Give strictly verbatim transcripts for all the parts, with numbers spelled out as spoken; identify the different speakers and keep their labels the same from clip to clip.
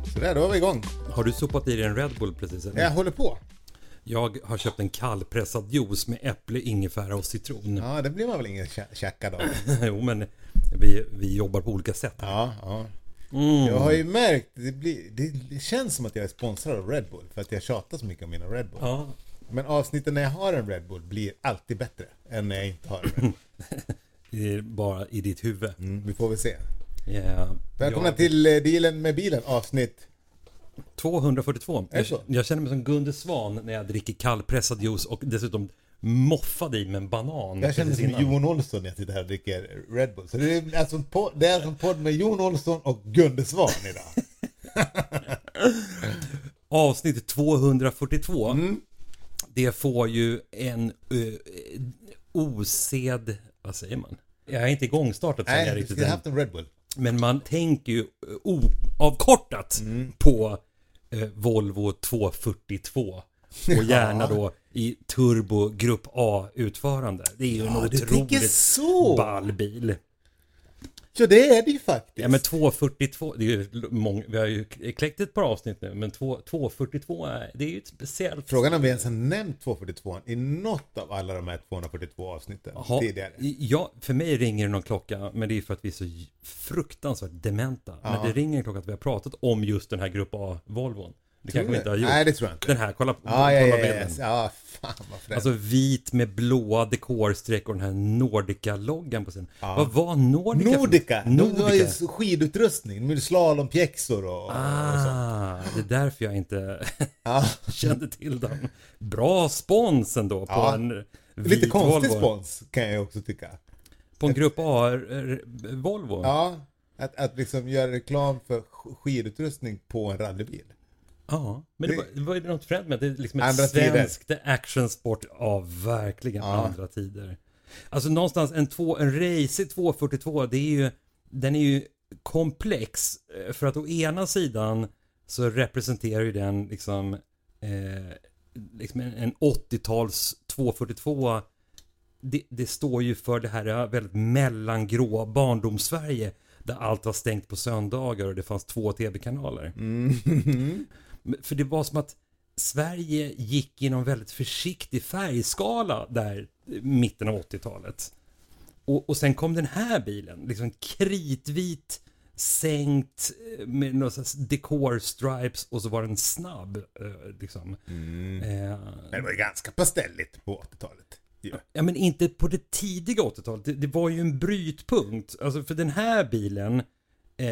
Speaker 1: Så där, då var vi igång.
Speaker 2: Har du sopat i dig en Red Bull precis? Eller?
Speaker 1: Jag håller på.
Speaker 2: Jag har köpt en kallpressad juice med äpple, ingefära och citron.
Speaker 1: Ja, det blir man väl ingen käkad av.
Speaker 2: Jo, men vi, vi jobbar på olika sätt.
Speaker 1: Ja, ja.
Speaker 2: Mm.
Speaker 1: Jag har ju märkt, det, blir, det, det känns som att jag är sponsrad av Red Bull. För att jag tjatar så mycket om mina Red Bull.
Speaker 2: Ja.
Speaker 1: Men avsnitten när jag har en Red Bull blir alltid bättre än när jag inte har en Red Bull.
Speaker 2: Det är bara i ditt huvud.
Speaker 1: Mm, vi får väl se.
Speaker 2: Yeah.
Speaker 1: Välkomna
Speaker 2: jag...
Speaker 1: till Dealen med bilen, avsnitt
Speaker 2: tvåhundrafyrtiotvå. Jag, jag känner mig som Gunde Svan när jag dricker kallpressad juice och dessutom moffade i med en banan.
Speaker 1: Jag känner mig som Jon Olsson när jag sitter här och dricker Red Bull. Så det är alltså en podd, det är alltså en podd med Jon Olsson och Gunde Svan idag.
Speaker 2: Avsnitt tvåhundrafyrtiotvå.
Speaker 1: Mm.
Speaker 2: Det får ju en uh, osed... Vad säger man? Jag är inte igångstartat.
Speaker 1: Nej,
Speaker 2: jag
Speaker 1: vi
Speaker 2: riktigt
Speaker 1: skulle ha haft en Red Bull.
Speaker 2: Men man tänker ju oavkortat mm. på eh, Volvo tvåhundrafyrtiotvå. Och gärna då i turbo grupp A-utförande. Det är ju ja, en otroligt
Speaker 1: så.
Speaker 2: ball bil.
Speaker 1: Ja, det är det ju faktiskt.
Speaker 2: Ja, men tvåhundrafyrtiotvå, det är ju många, vi har ju kläckt ett par avsnitt nu, men tvåhundrafyrtiotvå, det är ju ett speciellt...
Speaker 1: Frågan om vi ens har nämnt tvåhundrafyrtiotvå i något av alla de här tvåhundrafyrtiotvå avsnitten
Speaker 2: Aha,
Speaker 1: tidigare.
Speaker 2: Ja, för mig ringer det någon klocka, men det är för att vi är så fruktansvärt dementa. Ja. Men det ringer en klocka att vi har pratat om just den här grupp A-Volvon. Det kanske vi inte har gjort.
Speaker 1: Nej, det tror jag inte.
Speaker 2: Den här, kolla på
Speaker 1: ah, ja, ja,
Speaker 2: bilden.
Speaker 1: Ja, ja, fan vad främt.
Speaker 2: Alltså vit med blåa dekorstreck och den här Nordica-loggan på sin.
Speaker 1: Ja.
Speaker 2: Vad var Nordica?
Speaker 1: Nordica?
Speaker 2: För... Nordica.
Speaker 1: De har ju skidutrustning med slalompjäxor och,
Speaker 2: ah,
Speaker 1: och
Speaker 2: så. Det är därför jag inte
Speaker 1: ah.
Speaker 2: kände till dem. Bra spons ändå på
Speaker 1: ja.
Speaker 2: en vit
Speaker 1: Lite konstig
Speaker 2: Volvo.
Speaker 1: spons kan jag också tycka.
Speaker 2: På en grupp A Volvo?
Speaker 1: Ja, att, att liksom göra reklam för skidutrustning på en rallybil.
Speaker 2: Ja, men det, det var, det var ju något främt med det är liksom ett
Speaker 1: andra
Speaker 2: svenskt tider. Actionsport av verkligen ja. andra tider. Alltså någonstans en, två, en race tvåhundrafyrtiotvå, det är ju, den är ju komplex för att å ena sidan så representerar ju den liksom, eh, liksom en, en åttio-tals tvåhundrafyrtiotvå. Det, det står ju för det här väldigt mellangrå barndomssverige där allt var stängt på söndagar och det fanns två tv-kanaler.
Speaker 1: Mm.
Speaker 2: För det var som att Sverige gick i någon väldigt försiktig färgskala där mitten av åttio-talet. Och, och sen kom den här bilen, liksom kritvit, sänkt med några slags dekorstripes och så var den snabb. Liksom.
Speaker 1: Mm.
Speaker 2: Eh,
Speaker 1: det var ju ganska pastelligt på åttio-talet.
Speaker 2: Ja. ja, men inte på det tidiga åttio-talet. Det, det var ju en brytpunkt. Alltså för den här bilen eh,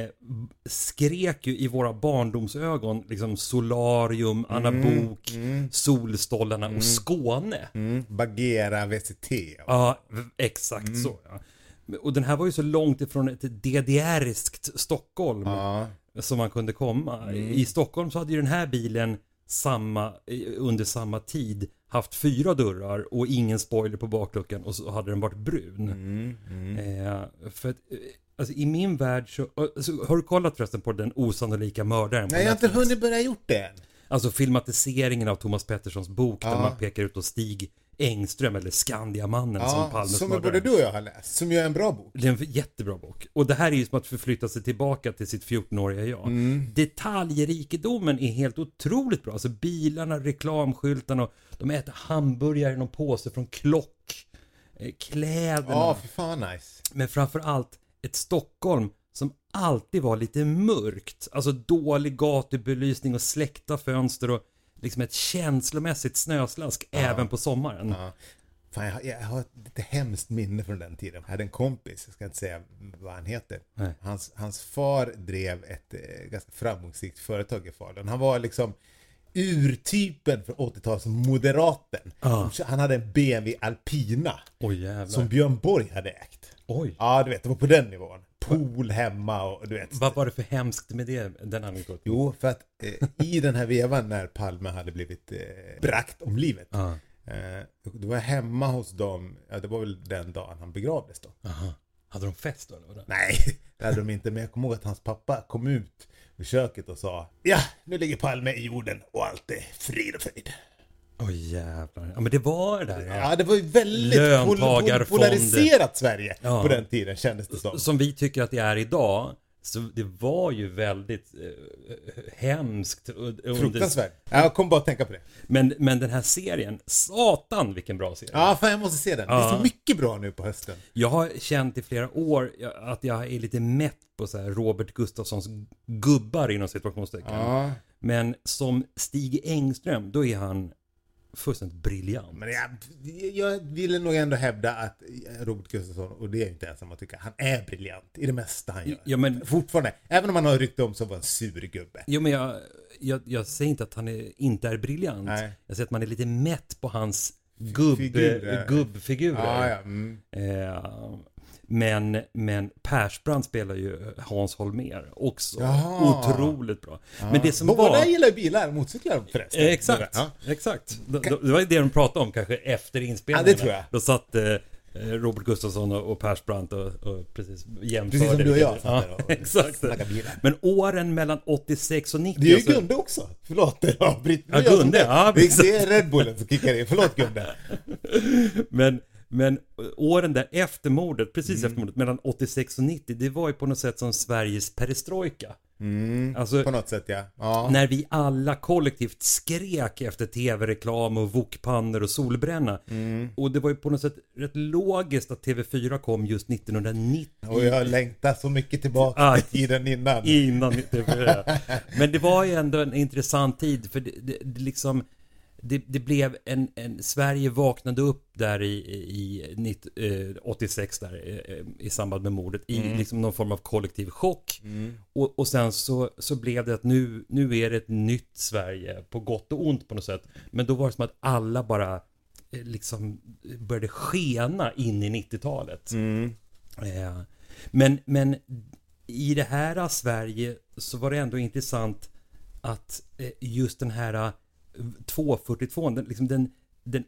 Speaker 2: skrek ju i våra barndomsögon liksom solarium,
Speaker 1: mm,
Speaker 2: Anabok,
Speaker 1: mm.
Speaker 2: Solstollarna
Speaker 1: mm.
Speaker 2: och Skåne.
Speaker 1: Mm. Bagheera, V C T.
Speaker 2: Ja, exakt mm. så. Ja. Och den här var ju så långt ifrån ett D D R-iskt Stockholm
Speaker 1: ja.
Speaker 2: som man kunde komma. Mm. I Stockholm så hade ju den här bilen samma, under samma tid haft fyra dörrar och ingen spoiler på bakluckan och så hade den varit brun.
Speaker 1: Mm, mm.
Speaker 2: Eh, för att, alltså i min värld så, alltså, har du kollat förresten på Den osannolika mördaren?
Speaker 1: Nej, jag har inte hunnit börja gjort det än.
Speaker 2: Alltså filmatiseringen av Thomas Petterssons bok
Speaker 1: ja.
Speaker 2: där man pekar ut då Stig Engström eller Skandiamannen ja, som Palmes
Speaker 1: som
Speaker 2: mördare.
Speaker 1: både du och jag har läst, som ju är en bra bok.
Speaker 2: Det är en jättebra bok. Och det här är ju som att förflytta sig tillbaka till sitt fjortonåriga jag. Mm. Detaljrikedomen är helt otroligt bra. Alltså bilarna, reklamskyltarna och de äter hamburgare i någon påse från Klock. Kläderna.
Speaker 1: Ja, för fan nice.
Speaker 2: Men framförallt ett Stockholm som alltid var lite mörkt. Alltså dålig gatubelysning och släckta fönster och liksom ett känslomässigt snöslask ja. även på sommaren.
Speaker 1: Ja. Fan, jag, jag har ett lite hemskt minne från den tiden. Jag hade en kompis, jag ska inte säga vad han heter. Hans, hans far drev ett eh, ganska framgångsrikt företag i Falun. Han var liksom urtypen för åttio-talsmoderaten. Ja. Han hade en B M W Alpina
Speaker 2: oh,
Speaker 1: som Björn Borg hade ägt.
Speaker 2: Oj.
Speaker 1: Ja, du vet, det var på den nivån. Pool hemma och du vet.
Speaker 2: Vad var det för hemskt med det, den anekdoten?
Speaker 1: Jo, för att eh, i den här vevan när Palme hade blivit eh, brakt om livet.
Speaker 2: Uh.
Speaker 1: Eh, då var jag hemma hos dem. Ja, det var väl den dagen han begravdes då.
Speaker 2: Aha. Hade de fest då eller vad?
Speaker 1: Nej, det hade de inte. Men jag kommer ihåg att hans pappa kom ut ur köket och sa: ja, nu ligger Palme i jorden och allt är frid och frid.
Speaker 2: Åh oh, jävlar. Ja men det var det där. Ja,
Speaker 1: ja det var ju väldigt pol- polariserat Sverige ja. på den tiden kändes det som.
Speaker 2: Som vi tycker att det är idag. Så det var ju väldigt eh, hemskt.
Speaker 1: Fruktansvärt. Jag kommer bara att tänka på det.
Speaker 2: Men, men den här serien, satan vilken bra serie.
Speaker 1: Ja, fan jag måste se den. Ja. Det är så mycket bra nu på hösten.
Speaker 2: Jag har känt i flera år att jag är lite mätt på så här Robert Gustafssons gubbar inom situationstecken. Ja. Men som Stig Engström, då är han fullständigt briljant.
Speaker 1: Men jag, jag ville nog ändå hävda att Robert Gustafsson, och det är inte ens som man tycker, han är briljant i det mesta han gör.
Speaker 2: Ja, men,
Speaker 1: fortfarande, även om han har ryckt om som var en sur gubbe.
Speaker 2: Ja, men jag, jag, jag säger inte att han är, inte är briljant. Nej. Jag säger att man är lite mätt på hans gubb, gubbfigurer.
Speaker 1: Ja, ja. Mm.
Speaker 2: Eh, men, men Persbrandt spelar ju Hans Holmér också. Jaha. Otroligt bra.
Speaker 1: Ja.
Speaker 2: Men det som
Speaker 1: Båda
Speaker 2: var...
Speaker 1: gillar bilar, motorcyklar förresten.
Speaker 2: Eh, exakt, ja. exakt. Det, det var det de pratade om kanske efter inspelningen.
Speaker 1: Ja, det tror jag.
Speaker 2: Då satt eh, Robert Gustafsson och, och Persbrandt och, och precis jämförde.
Speaker 1: Precis som du och jag.
Speaker 2: Ja, och exakt. Men åren mellan åttiosex och nittio...
Speaker 1: Det är ju Gunde också. Förlåt. Ja, Britt,
Speaker 2: ja Gunde. Ja,
Speaker 1: det är Red Bullen som kickar in. Förlåt Gunde.
Speaker 2: Men... Men åren där efter mordet, precis mm. efter mordet, mellan åttiosex och nittio, det var ju på något sätt som Sveriges perestrojka.
Speaker 1: Mm, alltså, på något sätt, ja. ja.
Speaker 2: När vi alla kollektivt skrek efter tv-reklam och wokpannor och solbränna. Mm. Och det var ju på något sätt rätt logiskt att T V fyra kom just nittonhundranittio.
Speaker 1: Och jag längtar så mycket tillbaka ah, till tiden innan.
Speaker 2: Innan T V fyra. Men det var ju ändå en intressant tid, för det, det, det liksom... Det, det blev en, en... Sverige vaknade upp där i, i, i åttiosex där i, i samband med mordet i mm. liksom någon form av kollektiv chock. Mm. Och, och sen så, så blev det att nu, nu är det ett nytt Sverige på gott och ont på något sätt. Men då var det som att alla bara liksom började skena in i nittiotalet. Mm. Eh, men, men i det här Sverige så var det ändå intressant att just den här tvåhundrafyrtiotvå, den, liksom den, den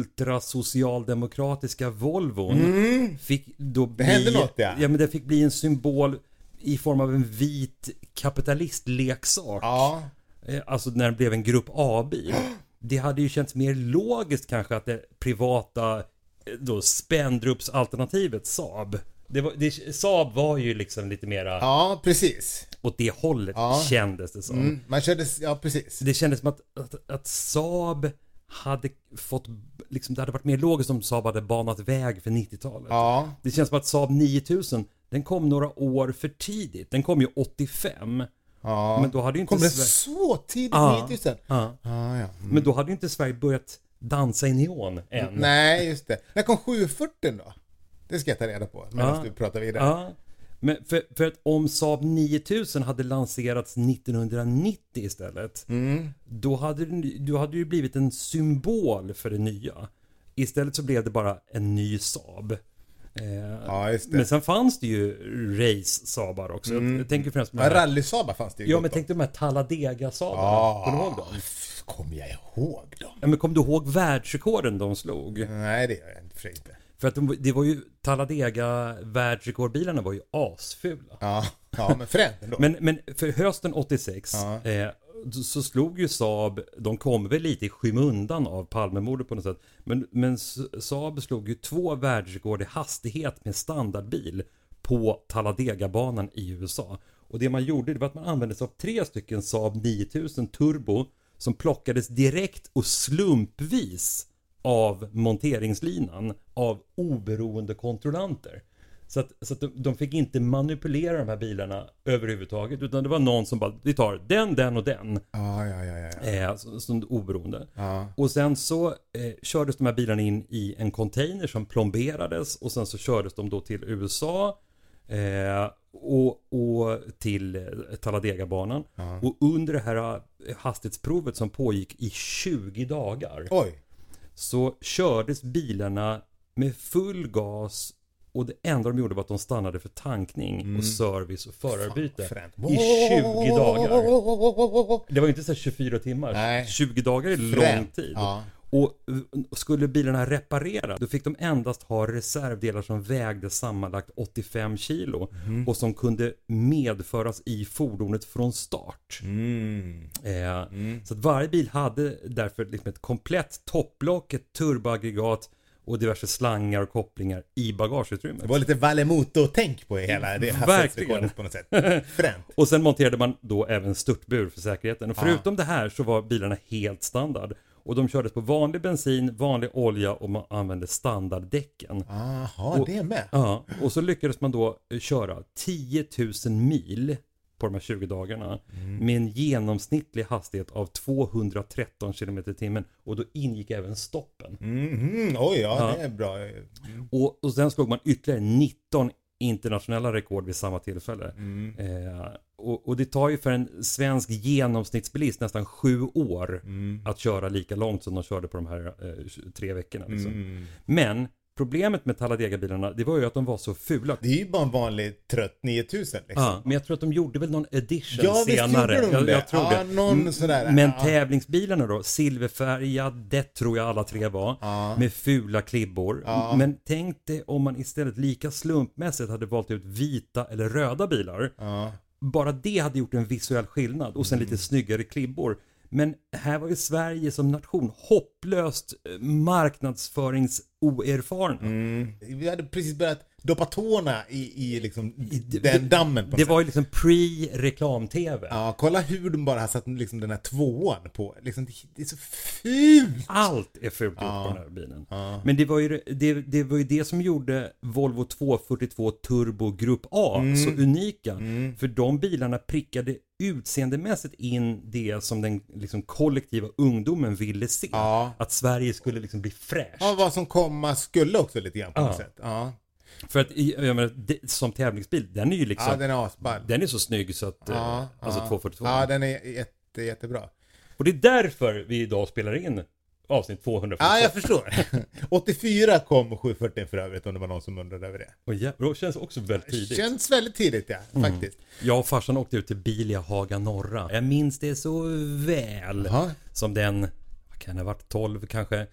Speaker 2: ultrasocialdemokratiska Volvon
Speaker 1: mm.
Speaker 2: fick då bli,
Speaker 1: det hände något, ja.
Speaker 2: Ja, men det fick bli en symbol i form av en vit kapitalistleksak.
Speaker 1: Ja.
Speaker 2: Alltså när det blev en grupp A-bil. Det hade ju känts mer logiskt kanske att det privata då Spendrups-alternativet Saab. Det var, det, Saab var ju liksom lite mera...
Speaker 1: Ja, precis.
Speaker 2: Åt det hållet ja. kändes det som.
Speaker 1: Mm, man kändes, ja precis.
Speaker 2: Det kändes som att, att, att Saab hade fått, liksom det hade varit mer logiskt om Saab hade banat väg för nittiotalet.
Speaker 1: Ja.
Speaker 2: Det känns som att Saab nio tusen, den kom några år för tidigt. Den kom ju åttiofem.
Speaker 1: Ja.
Speaker 2: Men då hade ju inte
Speaker 1: kom det
Speaker 2: Sverige...
Speaker 1: så tidigt,
Speaker 2: ja.
Speaker 1: nio tusen?
Speaker 2: Ja.
Speaker 1: Ja, ja. Mm.
Speaker 2: Men då hade ju inte Sverige börjat dansa i neon än.
Speaker 1: Nej, just det. När kom sjuhundrafyrtio då? Det ska jag ta reda på medan ja. du pratar vidare.
Speaker 2: Ja. Men för, för att om Saab nio tusen hade lanserats nittonhundranittio istället, mm. då hade du hade ju blivit en symbol för det nya. Istället så blev det bara en ny Saab. Eh,
Speaker 1: ja, just det.
Speaker 2: Men sen fanns det ju race-Saabar också.
Speaker 1: Mm.
Speaker 2: Jag tänker främst
Speaker 1: med ja, rally-Saabar fanns det ju.
Speaker 2: Ja, men tänk dig de här Talladega-Saabarna.
Speaker 1: Ja,
Speaker 2: kommer du ihåg dem?
Speaker 1: Kommer jag ihåg dem?
Speaker 2: Ja, men kom du ihåg världsrekorden de slog?
Speaker 1: Nej, det gör jag inte för inte.
Speaker 2: För att de, det var ju Talladega världsrekordbilarna var ju asfula.
Speaker 1: Ja, ja men fränt ändå.
Speaker 2: men, men för hösten åttiosex ja. eh, så slog ju Saab, de kom väl lite i skymundan av Palmemordet på något sätt. Men, men Saab slog ju två världsrekord i hastighet med standardbil på Talladega-banan i U S A. Och det man gjorde det var att man använde sig av tre stycken Saab nio tusen Turbo som plockades direkt och slumpvis av monteringslinan av oberoende kontrollanter. Så att, så att de, de fick inte manipulera de här bilarna överhuvudtaget, utan det var någon som bara, vi tar den, den och den.
Speaker 1: Ah, ja, ja, ja, ja.
Speaker 2: Eh, som, som oberoende.
Speaker 1: Ah.
Speaker 2: Och sen så eh, kördes de här bilarna in i en container som plomberades och sen så kördes de då till U S A eh, och, och till eh, Talladega-banan. Ah. Och under det här hastighetsprovet som pågick i tjugo dagar.
Speaker 1: Oj.
Speaker 2: Så kördes bilarna med full gas och det enda de gjorde var att de stannade för tankning mm. och service och förarbyte i tjugo dagar. Det var inte så tjugofyra timmar. Nej. tjugo dagar är
Speaker 1: Fränt.
Speaker 2: lång tid.
Speaker 1: Ja.
Speaker 2: Och skulle bilarna reparera, då fick de endast ha reservdelar som vägde sammanlagt åttiofem kilo mm. och som kunde medföras i fordonet från start.
Speaker 1: Mm.
Speaker 2: Eh,
Speaker 1: mm.
Speaker 2: Så att varje bil hade därför liksom ett komplett topplock, ett turboaggregat och diverse slangar och kopplingar i bagageutrymmet.
Speaker 1: Det var lite Valemoto-tänk på hela det hastighetsrekordet på något sätt. Fränt.
Speaker 2: Och sen monterade man då även störtbur för säkerheten. Och förutom ja. det här så var bilarna helt standard. Och de kördes på vanlig bensin, vanlig olja och man använde standarddäcken.
Speaker 1: Jaha, och, det med.
Speaker 2: Ja, och så lyckades man då köra tio tusen mil på de här tjugo dagarna mm. med en genomsnittlig hastighet av tvåhundratretton kilometer i timmen, och då ingick även stoppen.
Speaker 1: Mm, oj, ja, ja, det är bra. Mm.
Speaker 2: Och, och sen slog man ytterligare nitton internationella rekord vid samma tillfälle.
Speaker 1: Mm.
Speaker 2: Eh, och, och det tar ju för en svensk genomsnittsbilist nästan sju år
Speaker 1: mm.
Speaker 2: att köra lika långt som de körde på de här eh, tre veckorna. Liksom.
Speaker 1: Mm.
Speaker 2: Men problemet med Talladega-bilarna, det var ju att de var så fula.
Speaker 1: Det är ju bara en vanlig trött nio tusen liksom.
Speaker 2: Ja, men jag tror att de gjorde väl någon edition
Speaker 1: ja,
Speaker 2: senare.
Speaker 1: De
Speaker 2: jag, jag tror
Speaker 1: ja,
Speaker 2: det.
Speaker 1: Någon sådär.
Speaker 2: Men
Speaker 1: ja.
Speaker 2: tävlingsbilarna då, silverfärgade tror jag alla tre var,
Speaker 1: ja.
Speaker 2: med fula klibbor.
Speaker 1: Ja.
Speaker 2: Men tänk dig om man istället lika slumpmässigt hade valt ut vita eller röda bilar.
Speaker 1: Ja.
Speaker 2: Bara det hade gjort en visuell skillnad, och sen
Speaker 1: mm.
Speaker 2: lite snyggare klibbor. Men här var ju Sverige som nation hopplöst marknadsföringsoerfaren.
Speaker 1: Mm. Vi hade precis börjat doppa tårna i, i liksom I, den dammen. På
Speaker 2: det var ju liksom pre-reklam-tv.
Speaker 1: Ja, kolla hur de bara har satt liksom den här tvåan på. Liksom, det, det är så fult.
Speaker 2: Allt är fult
Speaker 1: ja.
Speaker 2: på den här bilen.
Speaker 1: Ja.
Speaker 2: Men det var, ju, det, det var ju det som gjorde Volvo tvåhundrafyrtiotvå Turbo Grupp A
Speaker 1: mm.
Speaker 2: så unika.
Speaker 1: Mm.
Speaker 2: För de bilarna prickade utseendemässigt in det som den liksom kollektiva ungdomen ville se.
Speaker 1: Ja.
Speaker 2: Att Sverige skulle liksom bli fräscht.
Speaker 1: Ja, vad som komma skulle också lite grann på
Speaker 2: ja.
Speaker 1: något sätt. Ja.
Speaker 2: För att jag menar, det, som tävlingsbil, den är ju liksom...
Speaker 1: Ja, den är asball.
Speaker 2: Den är så snygg så att...
Speaker 1: Ja,
Speaker 2: alltså
Speaker 1: ja.
Speaker 2: tvåhundrafyrtiotvå.
Speaker 1: Ja, den är jätte, jättebra.
Speaker 2: Och det är därför vi idag spelar in avsnitt tvåhundrafyrtiotvå.
Speaker 1: Ja, jag förstår. åttiofyra kom sjuhundrafyrtio för övrigt, om det var någon som undrade över det.
Speaker 2: Och ja, det känns också väldigt tidigt.
Speaker 1: Känns väldigt tidigt, ja,
Speaker 2: mm.
Speaker 1: faktiskt.
Speaker 2: Jag och farsan åkte ut till Bilia Haga Norra. Jag minns det så väl.
Speaker 1: Aha.
Speaker 2: Som den, vad kan det ha varit, tolv kanske.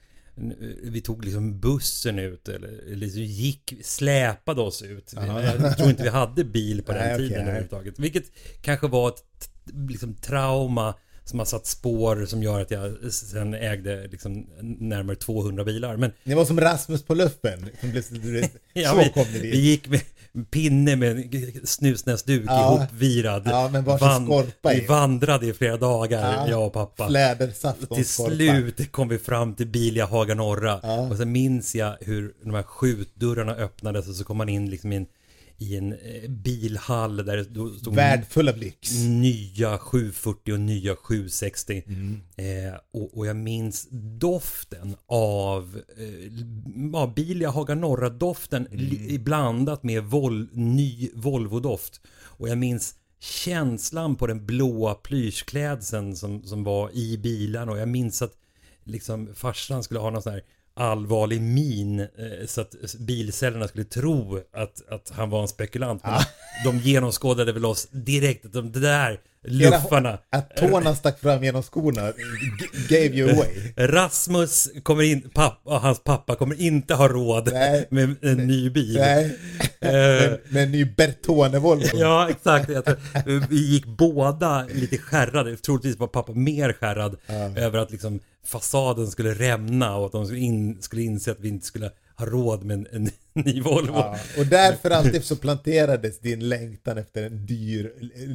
Speaker 2: Vi tog liksom bussen ut eller, eller gick, släpade oss ut.
Speaker 1: Aha.
Speaker 2: Jag tror inte vi hade bil på den
Speaker 1: Nej,
Speaker 2: tiden
Speaker 1: okay.
Speaker 2: överhuvudtaget. Vilket kanske var ett liksom, trauma som har satt spår som gör att jag sen ägde liksom närmare tvåhundra bilar. Men
Speaker 1: det var som Rasmus på luffen. Som blev,
Speaker 2: ja,
Speaker 1: så
Speaker 2: vi,
Speaker 1: kom det dit.
Speaker 2: Vi gick med pinne med snusnäsduk
Speaker 1: ja.
Speaker 2: ihopvirad.
Speaker 1: Ja, men bara Van, skorpa
Speaker 2: i. Vi vandrade i flera dagar, ja. jag och pappa.
Speaker 1: Flädersaft och
Speaker 2: till
Speaker 1: skorpa.
Speaker 2: slut kom vi fram till Bilia Haga Norra.
Speaker 1: Ja.
Speaker 2: Och sen minns jag hur de här skjutdörrarna öppnades och så kom man in liksom i en i en eh, bilhall där det stod
Speaker 1: världfull av lyx.
Speaker 2: Nya sjuhundrafyrtio och nya sjuhundrasextio.
Speaker 1: Mm.
Speaker 2: Eh, och, och jag minns doften av eh, ja, Bilia Haga Norra doften mm. li, blandat med vol, ny Volvo-doft. Och jag minns känslan på den blåa plyschklädseln som, som var i bilen. Och jag minns att liksom farsan skulle ha någon sån här allvarlig min så att bilcellerna skulle tro att, att han var en spekulant. Men ah. de genomskådade väl oss direkt att de, det där luffarna.
Speaker 1: Att tårna stack fram genom skorna gave you away.
Speaker 2: Rasmus kommer in, pappa, hans pappa kommer inte ha råd Nej. med en ny bil.
Speaker 1: Nej. med, med en ny Bertone Volvo.
Speaker 2: Ja, exakt. Jag tror, vi gick båda lite skärrade. Troligtvis var pappa mer skärrad ah. över att liksom fasaden skulle rämna och att de skulle, in, skulle inse att vi inte skulle ha råd med en, en ny Volvo. Ja,
Speaker 1: och därför alltid så planterades din längtan efter en dyr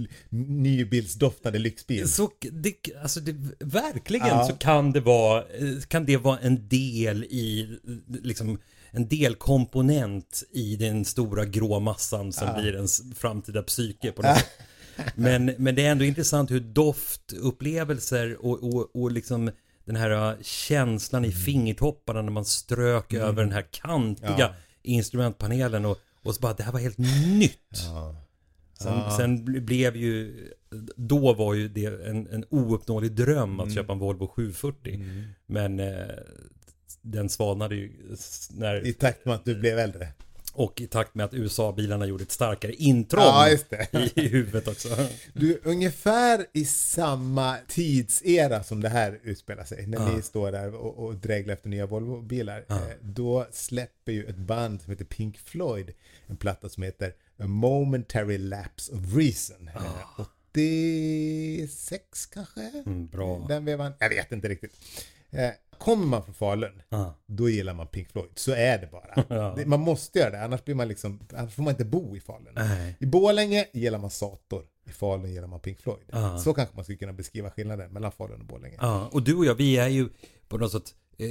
Speaker 1: nybilsdoftande lyxbil.
Speaker 2: Så det, alltså det, verkligen ja. så kan det vara kan det vara en del i liksom en delkomponent i den stora grå massan som ja. blir ens framtida psyke på något sätt. Men, men det är ändå intressant hur doftupplevelser och, och, och liksom den här känslan i fingertopparna när man strök mm. över den här kantiga ja. instrumentpanelen och, och så bara, det här var helt nytt. Ja. Sen, ja. sen blev ju, då var ju det en, en ouppnåelig dröm att mm. köpa en Volvo sjuhundrafyrtio. Mm. Men eh, den svalnade ju när...
Speaker 1: I takt med att du blev äldre.
Speaker 2: Och i takt med att U S A-bilarna gjorde ett starkare intrång
Speaker 1: ja, just det.
Speaker 2: i huvudet också.
Speaker 1: Du, ungefär i samma tidsera som det här utspelar sig, när ja. ni står där och, och dräglar efter nya Volvo-bilar, ja. eh, då släpper ju ett band som heter Pink Floyd en platta som heter A Momentary Lapse of Reason. Ja. Eh, åttiosex kanske?
Speaker 2: Mm, bra.
Speaker 1: Den vevan, jag vet inte riktigt. Eh, Kommer man från Falun,
Speaker 2: Ah.
Speaker 1: då gillar man Pink Floyd. Så är det bara.
Speaker 2: Ja.
Speaker 1: det, man måste göra det, annars blir man liksom, annars får man inte bo i Falun.
Speaker 2: Nej.
Speaker 1: I Borlänge gillar man Sator. I Falun gillar man Pink Floyd.
Speaker 2: Ah.
Speaker 1: Så kanske man skulle kunna beskriva skillnaden mellan Falun och Borlänge.
Speaker 2: Ja, och du och jag, vi är ju på något sätt eh,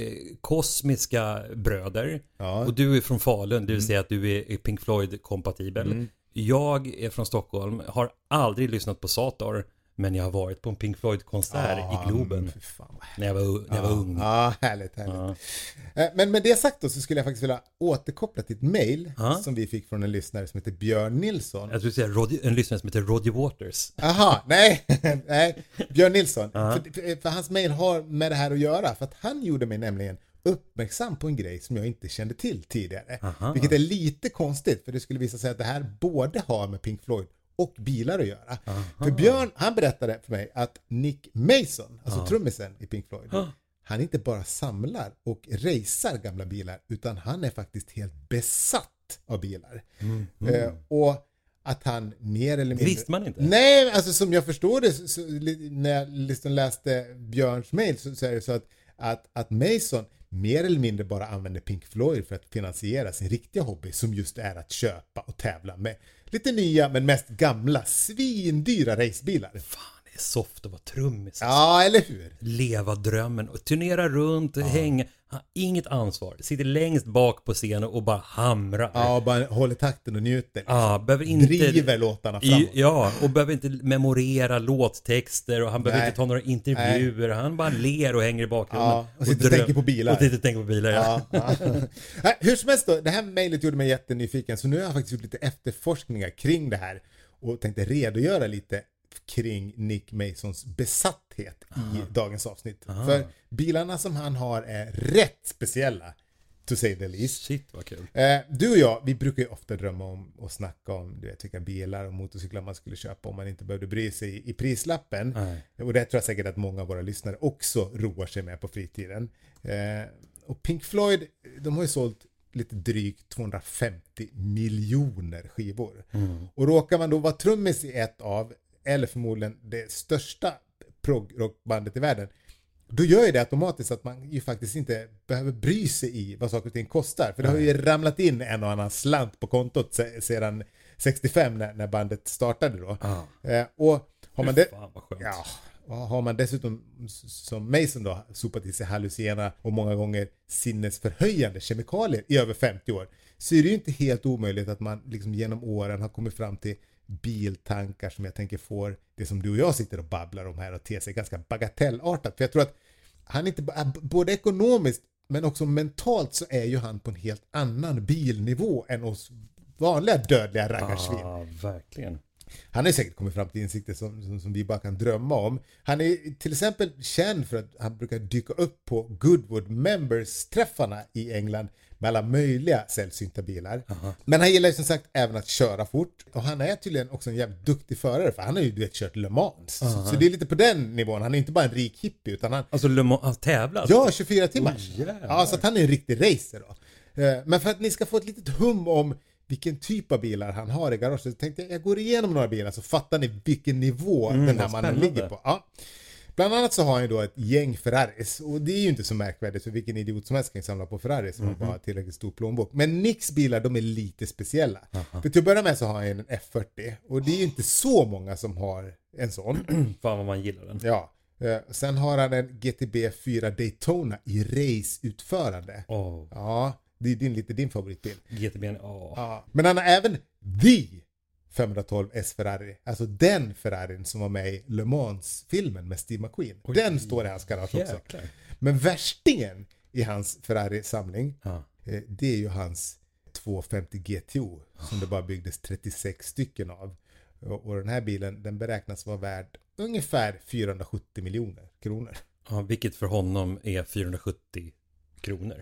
Speaker 2: kosmiska bröder.
Speaker 1: Ja.
Speaker 2: Och du är från Falun, det vill säga att du är, är Pink Floyd-kompatibel.
Speaker 1: Mm.
Speaker 2: Jag är från Stockholm, har aldrig lyssnat på Sator, men jag har varit på en Pink Floyd-konsert
Speaker 1: Ja,
Speaker 2: i Globen.
Speaker 1: men fy fan vad härligt.
Speaker 2: När jag var, när jag var
Speaker 1: Ja,
Speaker 2: ung.
Speaker 1: Ja, härligt, härligt.
Speaker 2: Ja.
Speaker 1: Eh, Men med det sagt då så skulle jag faktiskt vilja återkoppla till ett mail
Speaker 2: Ja.
Speaker 1: som vi fick från en lyssnare som heter Björn Nilsson.
Speaker 2: Jag skulle säga Roddy, en lyssnare som heter Roddy Waters.
Speaker 1: Aha, nej, nej, Björn Nilsson.
Speaker 2: Ja.
Speaker 1: För, för, för hans mail har med det här att göra. För att han gjorde mig nämligen uppmärksam på en grej som jag inte kände till tidigare.
Speaker 2: Aha.
Speaker 1: Vilket är lite konstigt, för det skulle visa sig att det här både har med Pink Floyd och bilar att göra.
Speaker 2: Aha.
Speaker 1: För Björn, han berättade för mig att Nick Mason, alltså
Speaker 2: Ja.
Speaker 1: trummisen i Pink Floyd,
Speaker 2: Ja.
Speaker 1: han inte bara samlar och racear gamla bilar, utan han är faktiskt helt besatt av bilar.
Speaker 2: Mm.
Speaker 1: Eh, och att han mer eller mindre...
Speaker 2: Visste man inte?
Speaker 1: Nej, alltså som jag förstår det så, så, när jag liksom läste Björns mail så, så är det så att, att, att Mason mer eller mindre bara använder Pink Floyd för att finansiera sin riktiga hobby, som just är att köpa och tävla med lite nya men mest gamla svindyra racebilar.
Speaker 2: Fan, det är soft att vara trummis.
Speaker 1: Ja, eller hur?
Speaker 2: Leva drömmen och turnera runt, hänga, har inget ansvar. Sitter längst bak på scenen och bara hamrar.
Speaker 1: Ja, bara håller takten och njuter.
Speaker 2: Ja, behöver inte...
Speaker 1: Driver låtarna framåt.
Speaker 2: I, ja, och behöver inte memorera låttexter och han behöver
Speaker 1: Nej.
Speaker 2: inte ta några intervjuer. Han bara ler och hänger i bakgrunden.
Speaker 1: Ja, och sitter och
Speaker 2: dröm-
Speaker 1: tänker på bilar.
Speaker 2: Och sitter och tänker på bilar, ja.
Speaker 1: Ja, ja. Nej, hur som helst då, det här mejlet gjorde mig jättenyfiken, så nu har jag faktiskt gjort lite efterforskningar kring det här och tänkte redogöra lite kring Nick Masons besatthet
Speaker 2: Aha.
Speaker 1: i dagens avsnitt.
Speaker 2: Aha.
Speaker 1: För bilarna som han har är rätt speciella, to say the least.
Speaker 2: Shit, vad kul.
Speaker 1: Eh, du och jag, vi brukar ju ofta drömma om och snacka om du vet, vilka bilar och motorcyklar man skulle köpa om man inte behövde bry sig i, i prislappen.
Speaker 2: Nej.
Speaker 1: Och det tror jag säkert att många av våra lyssnare också roar sig med på fritiden. Eh, och Pink Floyd, de har ju sålt lite drygt tvåhundrafemtio miljoner skivor.
Speaker 2: Mm.
Speaker 1: Och råkar man då vara trummis i ett av, eller förmodligen det största prog-rockbandet i världen, då gör ju det automatiskt att man ju faktiskt inte behöver bry sig i vad saker och ting kostar. För det har ju ramlat in en och annan slant på kontot se- sedan sextiofem när, när bandet startade då.
Speaker 2: Ah.
Speaker 1: Eh, och har man det...
Speaker 2: Fan vad skönt.
Speaker 1: Ja, och har man dessutom som Mason då sopat i sig hallucinogena och många gånger sinnesförhöjande kemikalier i över femtio år, så är det ju inte helt omöjligt att man liksom genom åren har kommit fram till biltankar som jag tänker får det som du och jag sitter och babblar om här och ter sig ganska bagatellartat. För jag tror att han inte b- både ekonomiskt men också mentalt så är ju han på en helt annan bilnivå än oss vanliga dödliga raggarsvin.
Speaker 2: Ja, verkligen.
Speaker 1: Han har säkert kommit fram till insikter som, som, som vi bara kan drömma om. Han är till exempel känd för att han brukar dyka upp på Goodwood Members-träffarna i England med alla möjliga sällsynta bilar.
Speaker 2: Aha.
Speaker 1: Men han gillar ju som sagt även att köra fort. Och han är tydligen också en jävligt duktig förare, för han har ju du vet, kört Le Mans. Så, så det är lite på den nivån. Han är inte bara en rik hippie utan han...
Speaker 2: Alltså, Le Mans, han tävlar?
Speaker 1: Ja, tjugofyra timmar.
Speaker 2: Oh, jävlar.
Speaker 1: Ja, så att han är en riktig racer då. Eh, Men för att ni ska få ett litet hum om vilken typ av bilar han har i garaget, så tänkte jag, jag går igenom några bilar så fattar ni vilken nivå
Speaker 2: Mm,
Speaker 1: den här
Speaker 2: vad
Speaker 1: mannen
Speaker 2: spännande.
Speaker 1: ligger på. Ja. Bland annat så har han ju då ett gäng Ferraris, och det är ju inte så märkvärdigt, för vilken idiot som helst kan samla på Ferraris som
Speaker 2: Mm-hmm.
Speaker 1: har bara tillräckligt stor plånbok. Men Nicks bilar, de är lite speciella.
Speaker 2: Aha.
Speaker 1: För till att börja med så har han en F fyrtio, och det är ju inte så många som har en sån.
Speaker 2: Fan vad man gillar den.
Speaker 1: Ja. Eh, Sen har han en G T B fyra Daytona i raceutförande.
Speaker 2: Åh,
Speaker 1: Ja, det är din, lite din favoritbil.
Speaker 2: G T B, åh.
Speaker 1: Ja. Men han har även the femhundratolv S Ferrari. Alltså den Ferrarin som var med i Le Mans-filmen med Steve McQueen.
Speaker 2: Oj.
Speaker 1: Den står i hans garage också.
Speaker 2: Jäklar.
Speaker 1: Men värstingen i hans Ferrari-samling,
Speaker 2: Ja.
Speaker 1: eh, det är ju hans tvåhundrafemtio G T O som det bara byggdes trettiosex stycken av. Och, och den här bilen, den beräknas vara värd ungefär fyrahundrasjuttio miljoner kronor.
Speaker 2: Ja, vilket för honom är fyrahundrasjuttio kronor.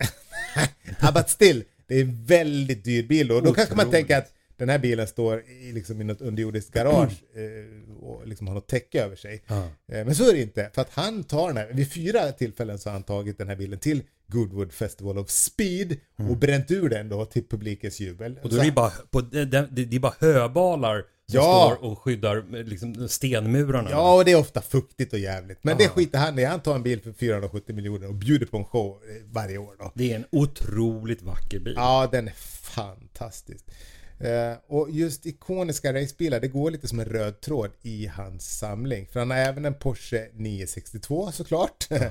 Speaker 1: Ja, but still, det är en väldigt dyr bil. Och då kanske man
Speaker 2: Otroligt.
Speaker 1: tänker att den här bilen står i, liksom, i något underjordiskt garage eh, och liksom har något täcke över sig.
Speaker 2: Ja.
Speaker 1: Eh, men så är det inte. För att han tar den här, vid fyra tillfällen så har han tagit den här bilen till Goodwood Festival of Speed och bränt ur den då till publikens jubel.
Speaker 2: Och då är det bara, på, det, det, det är bara höbalar
Speaker 1: Ja.
Speaker 2: står och skyddar liksom stenmurarna.
Speaker 1: Ja, och det är ofta fuktigt och jävligt. Men Aha. det skiter han i. Han tar en bil för fyrahundrasjuttio miljoner och bjuder på en show varje år då.
Speaker 2: Det är en otroligt vacker bil.
Speaker 1: Ja, den är fantastisk. Uh, och just ikoniska racebilar, det går lite som en röd tråd i hans samling. För han har även en Porsche nio sextiotvå såklart. uh,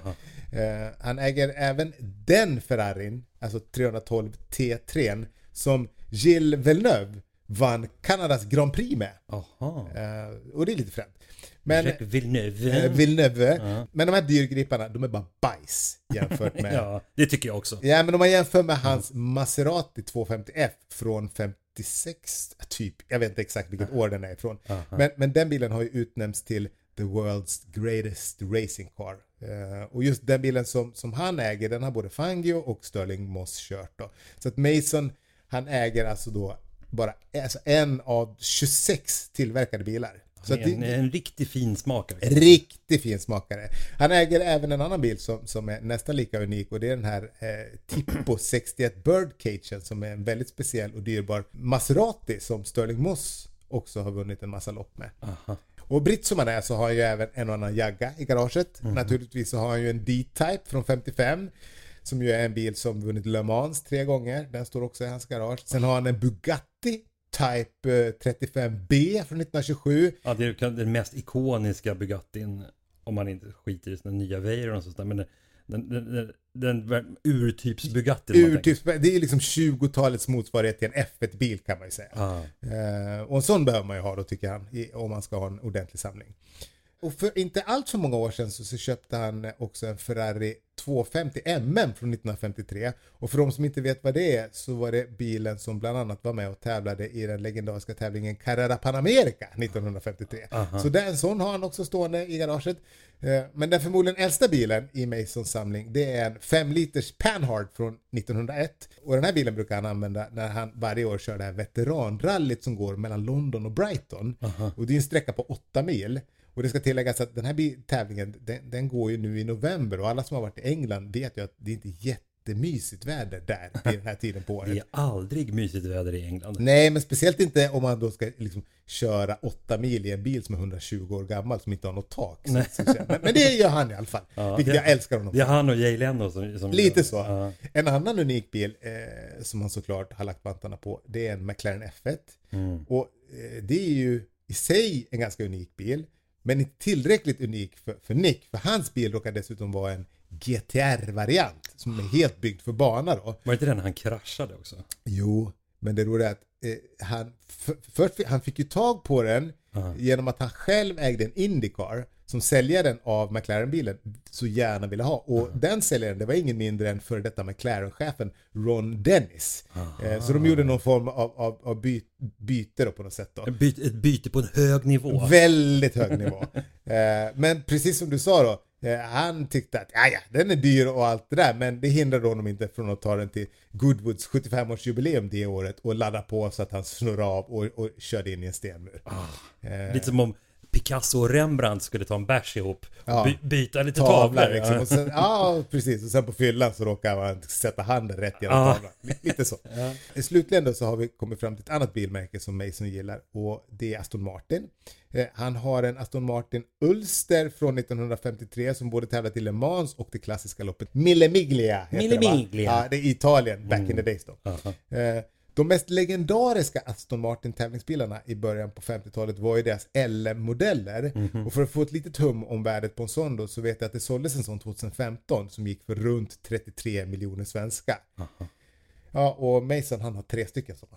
Speaker 1: han äger även den Ferrarin, alltså trehundratolv T tre, som Gilles Villeneuve vann Kanadas Grand Prix med.
Speaker 2: Aha.
Speaker 1: Uh, och det är lite främt. Men,
Speaker 2: Villeneuve.
Speaker 1: Uh, Villeneuve. Uh-huh. Men de här dyrgriparna, de är bara bajs jämfört med...
Speaker 2: Ja, det tycker jag också.
Speaker 1: Ja, men om man jämför med hans Maserati tvåhundrafemtio F från femtiosex, typ. Jag vet inte exakt vilket uh-huh. år den är ifrån. Uh-huh. Men, men den bilen har ju utnämnts till the world's greatest racing car. Uh, och just den bilen som, som han äger, den har både Fangio och Stirling Moss kört då. Så att Mason, han äger alltså då bara alltså en av tjugosex tillverkade bilar. Så
Speaker 2: en,
Speaker 1: det,
Speaker 2: en riktigt fin smakare.
Speaker 1: Riktigt fin smakare. Han äger även en annan bil som, som är nästan lika unik, och det är den här eh, Tipo sextioett Birdcage som är en väldigt speciell och dyrbar Maserati som Stirling Moss också har vunnit en massa lopp med.
Speaker 2: Aha.
Speaker 1: Och britt som han är så har han ju även en och annan Jagga i garaget. Mm. Naturligtvis så har han ju en D-Type från femtiofem som ju är en bil som vunnit Le Mans tre gånger. Den står också i hans garage. Sen har han en Bugatti Type trettiofem B från nittonhundratjugosju.
Speaker 2: Ja, det är den mest ikoniska Bugattin, om man inte skiter i den nya Veyron och sånt, men den, den, den, den, den urtyps Bugatti.
Speaker 1: Urtyps, det är liksom tjugotalets motsvarighet till en F ett-bil kan man ju säga.
Speaker 2: Ah.
Speaker 1: Uh, och en sån behöver man ju ha då, tycker han, om man ska ha en ordentlig samling. Och för inte allt för många år sedan så, så köpte han också en Ferrari tvåhundrafemtio M M från nittonhundrafemtiotre. Och för de som inte vet vad det är, så var det bilen som bland annat var med och tävlade i den legendariska tävlingen Carrera Panamericana nittonhundrafemtiotre. Aha. Så den sån har han också stående i garaget. Men den förmodligen äldsta bilen i Masons samling, det är en fem liters Panhard från nittonhundraett. Och den här bilen brukar han använda när han varje år kör det här veteranrallyt som går mellan London och Brighton. Aha. Och det är en sträcka på åtta mil. Och det ska tilläggas att den här tävlingen, den, den går ju nu i november, och alla som har varit i England vet ju att det är inte jättemysigt väder där vid den här tiden på året.
Speaker 2: Det är aldrig mysigt väder i England.
Speaker 1: Nej, men speciellt inte om man då ska liksom köra åtta mil i en bil som är hundratjugo år gammal som inte har något tak. Så, så, men, men det gör han i alla fall, ja, vilket det, jag älskar honom.
Speaker 2: Det är han och Jay Leno som, som
Speaker 1: lite så.
Speaker 2: Ja.
Speaker 1: En annan unik bil eh, som han såklart har lagt vantarna på, det är en McLaren F ett. Mm. Och eh, det är ju i sig en ganska unik bil. Men inte tillräckligt unik för, för Nick. För hans bil råkar dessutom vara en G T R-variant som är helt byggd för bana då.
Speaker 2: Var det inte den han kraschade också?
Speaker 1: Jo, men det roliga är att eh, han, för, för, han fick ju tag på den uh-huh. genom att han själv ägde en IndyCar som säljaren av McLaren-bilen så gärna ville ha. Och uh-huh. den säljaren, det var ingen mindre än för detta McLaren-chefen Ron Dennis. Uh-huh. Eh, så de gjorde någon form av, av, av by, byte då på något sätt. Då.
Speaker 2: Ett, byte, ett byte på en hög nivå.
Speaker 1: Väldigt hög nivå. eh, men precis som du sa då, eh, han tyckte att ja, ja, den är dyr och allt det där, men det hindrade honom inte från att ta den till Goodwoods sjuttiofem-årsjubileum det året och ladda på så att han snurrade av och, och körde in i en stenmur.
Speaker 2: Uh, eh. Lite som om Picasso och Rembrandt skulle ta en bärs ihop och
Speaker 1: ja,
Speaker 2: by- byta lite
Speaker 1: tavlar,
Speaker 2: tavlor.
Speaker 1: Liksom. Och sen, ja, precis. Och sen på fyllan så råkar man sätta handen rätt genom ah. tavlan. Lite så. Ja. Slutligen då så har vi kommit fram till ett annat bilmärke som Mason gillar, och det är Aston Martin. Eh, han har en Aston Martin Ulster från nittonhundrafemtiotre som både tävlat i Le Mans och det klassiska loppet Mille Miglia.
Speaker 2: Mille Miglia.
Speaker 1: Ja, det är Italien, back mm. in the days då.
Speaker 2: Uh-huh.
Speaker 1: Eh, De mest legendariska Aston Martin tävlingsbilarna i början på femtiotalet var ju deras L M-modeller. Mm-hmm. Och för att få ett litet hum om värdet på en sån då, så vet jag att det såldes en sån tjugohundrafemton som gick för runt trettiotre miljoner svenska.
Speaker 2: Uh-huh.
Speaker 1: Ja, och Mason han har tre stycken sådana.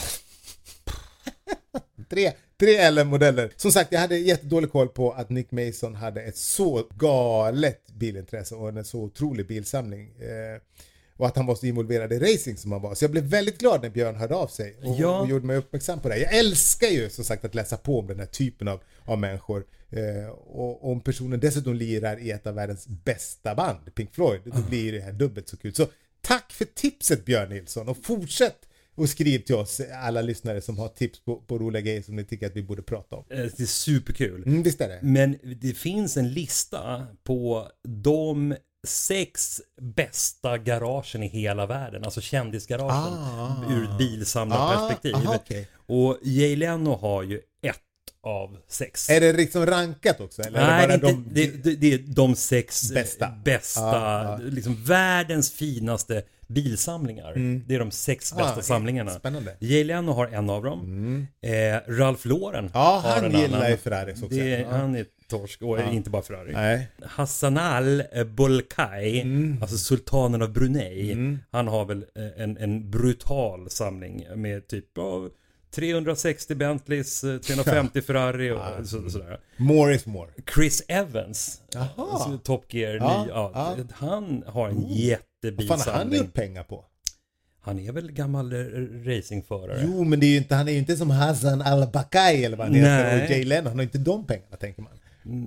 Speaker 1: tre, tre L M-modeller. Som sagt, jag hade jättedålig koll på att Nick Mason hade ett så galet bilintresse och en så otrolig bilsamling. Eh, Och att han var så involverad i racing som han var. Så jag blev väldigt glad när Björn hörde av sig. Och,
Speaker 2: ja.
Speaker 1: och gjorde mig uppmärksam på det. Jag älskar ju som sagt att läsa på om den här typen av, av människor. Eh, och om personen dessutom lirar i ett av världens bästa band, Pink Floyd, då blir det här dubbelt så kul. Så tack för tipset Björn Nilsson. Och fortsätt och skriv till oss, alla lyssnare som har tips på, på roliga grejer som ni tycker att vi borde prata om.
Speaker 2: Det är superkul.
Speaker 1: Mm, visst är det.
Speaker 2: Men det finns en lista på de sex bästa garagen i hela världen, alltså kändisgaragen ah. ur ett bilsamlarperspektiv. Ah, okay. Och Jay Leno har ju ett av sex.
Speaker 1: Är det liksom rankat också? Eller
Speaker 2: Nej,
Speaker 1: är det, bara
Speaker 2: inte,
Speaker 1: de...
Speaker 2: det, det, det är de sex
Speaker 1: Bästa.
Speaker 2: bästa
Speaker 1: Ja, ja.
Speaker 2: Liksom världens finaste bilsamlingar.
Speaker 1: Mm.
Speaker 2: Det är de sex bästa
Speaker 1: Ah,
Speaker 2: samlingarna.
Speaker 1: Spännande.
Speaker 2: Jay Leno har en av dem.
Speaker 1: Mm.
Speaker 2: Eh, Ralph Lauren
Speaker 1: Ja,
Speaker 2: har
Speaker 1: han
Speaker 2: en
Speaker 1: gillar
Speaker 2: annan.
Speaker 1: ju Ferraris också.
Speaker 2: Det är,
Speaker 1: Ja.
Speaker 2: Han är torsk och
Speaker 1: Ja.
Speaker 2: inte bara Ferrari.
Speaker 1: Nej.
Speaker 2: Hassanal Bolkai,
Speaker 1: Mm.
Speaker 2: alltså sultanen av Brunei,
Speaker 1: Mm.
Speaker 2: han har väl en, en brutal samling med typ av trehundrasextio Bentleys, trehundrafemtio Ferrari och
Speaker 1: Ja.
Speaker 2: så, sådär.
Speaker 1: More is more.
Speaker 2: Chris Evans,
Speaker 1: Jaha.
Speaker 2: alltså Top Gear,
Speaker 1: Ja,
Speaker 2: ny, ja,
Speaker 1: ja.
Speaker 2: han har en
Speaker 1: Vad fan har han
Speaker 2: jättebilsamling.
Speaker 1: gjort pengar på?
Speaker 2: Han är väl gammal eh, racingförare.
Speaker 1: Jo, men det är ju inte, han är ju inte som Hassan Al-Bakay eller vad han heter.
Speaker 2: Nej.
Speaker 1: Och Jay Leno, han har inte de pengarna, tänker man.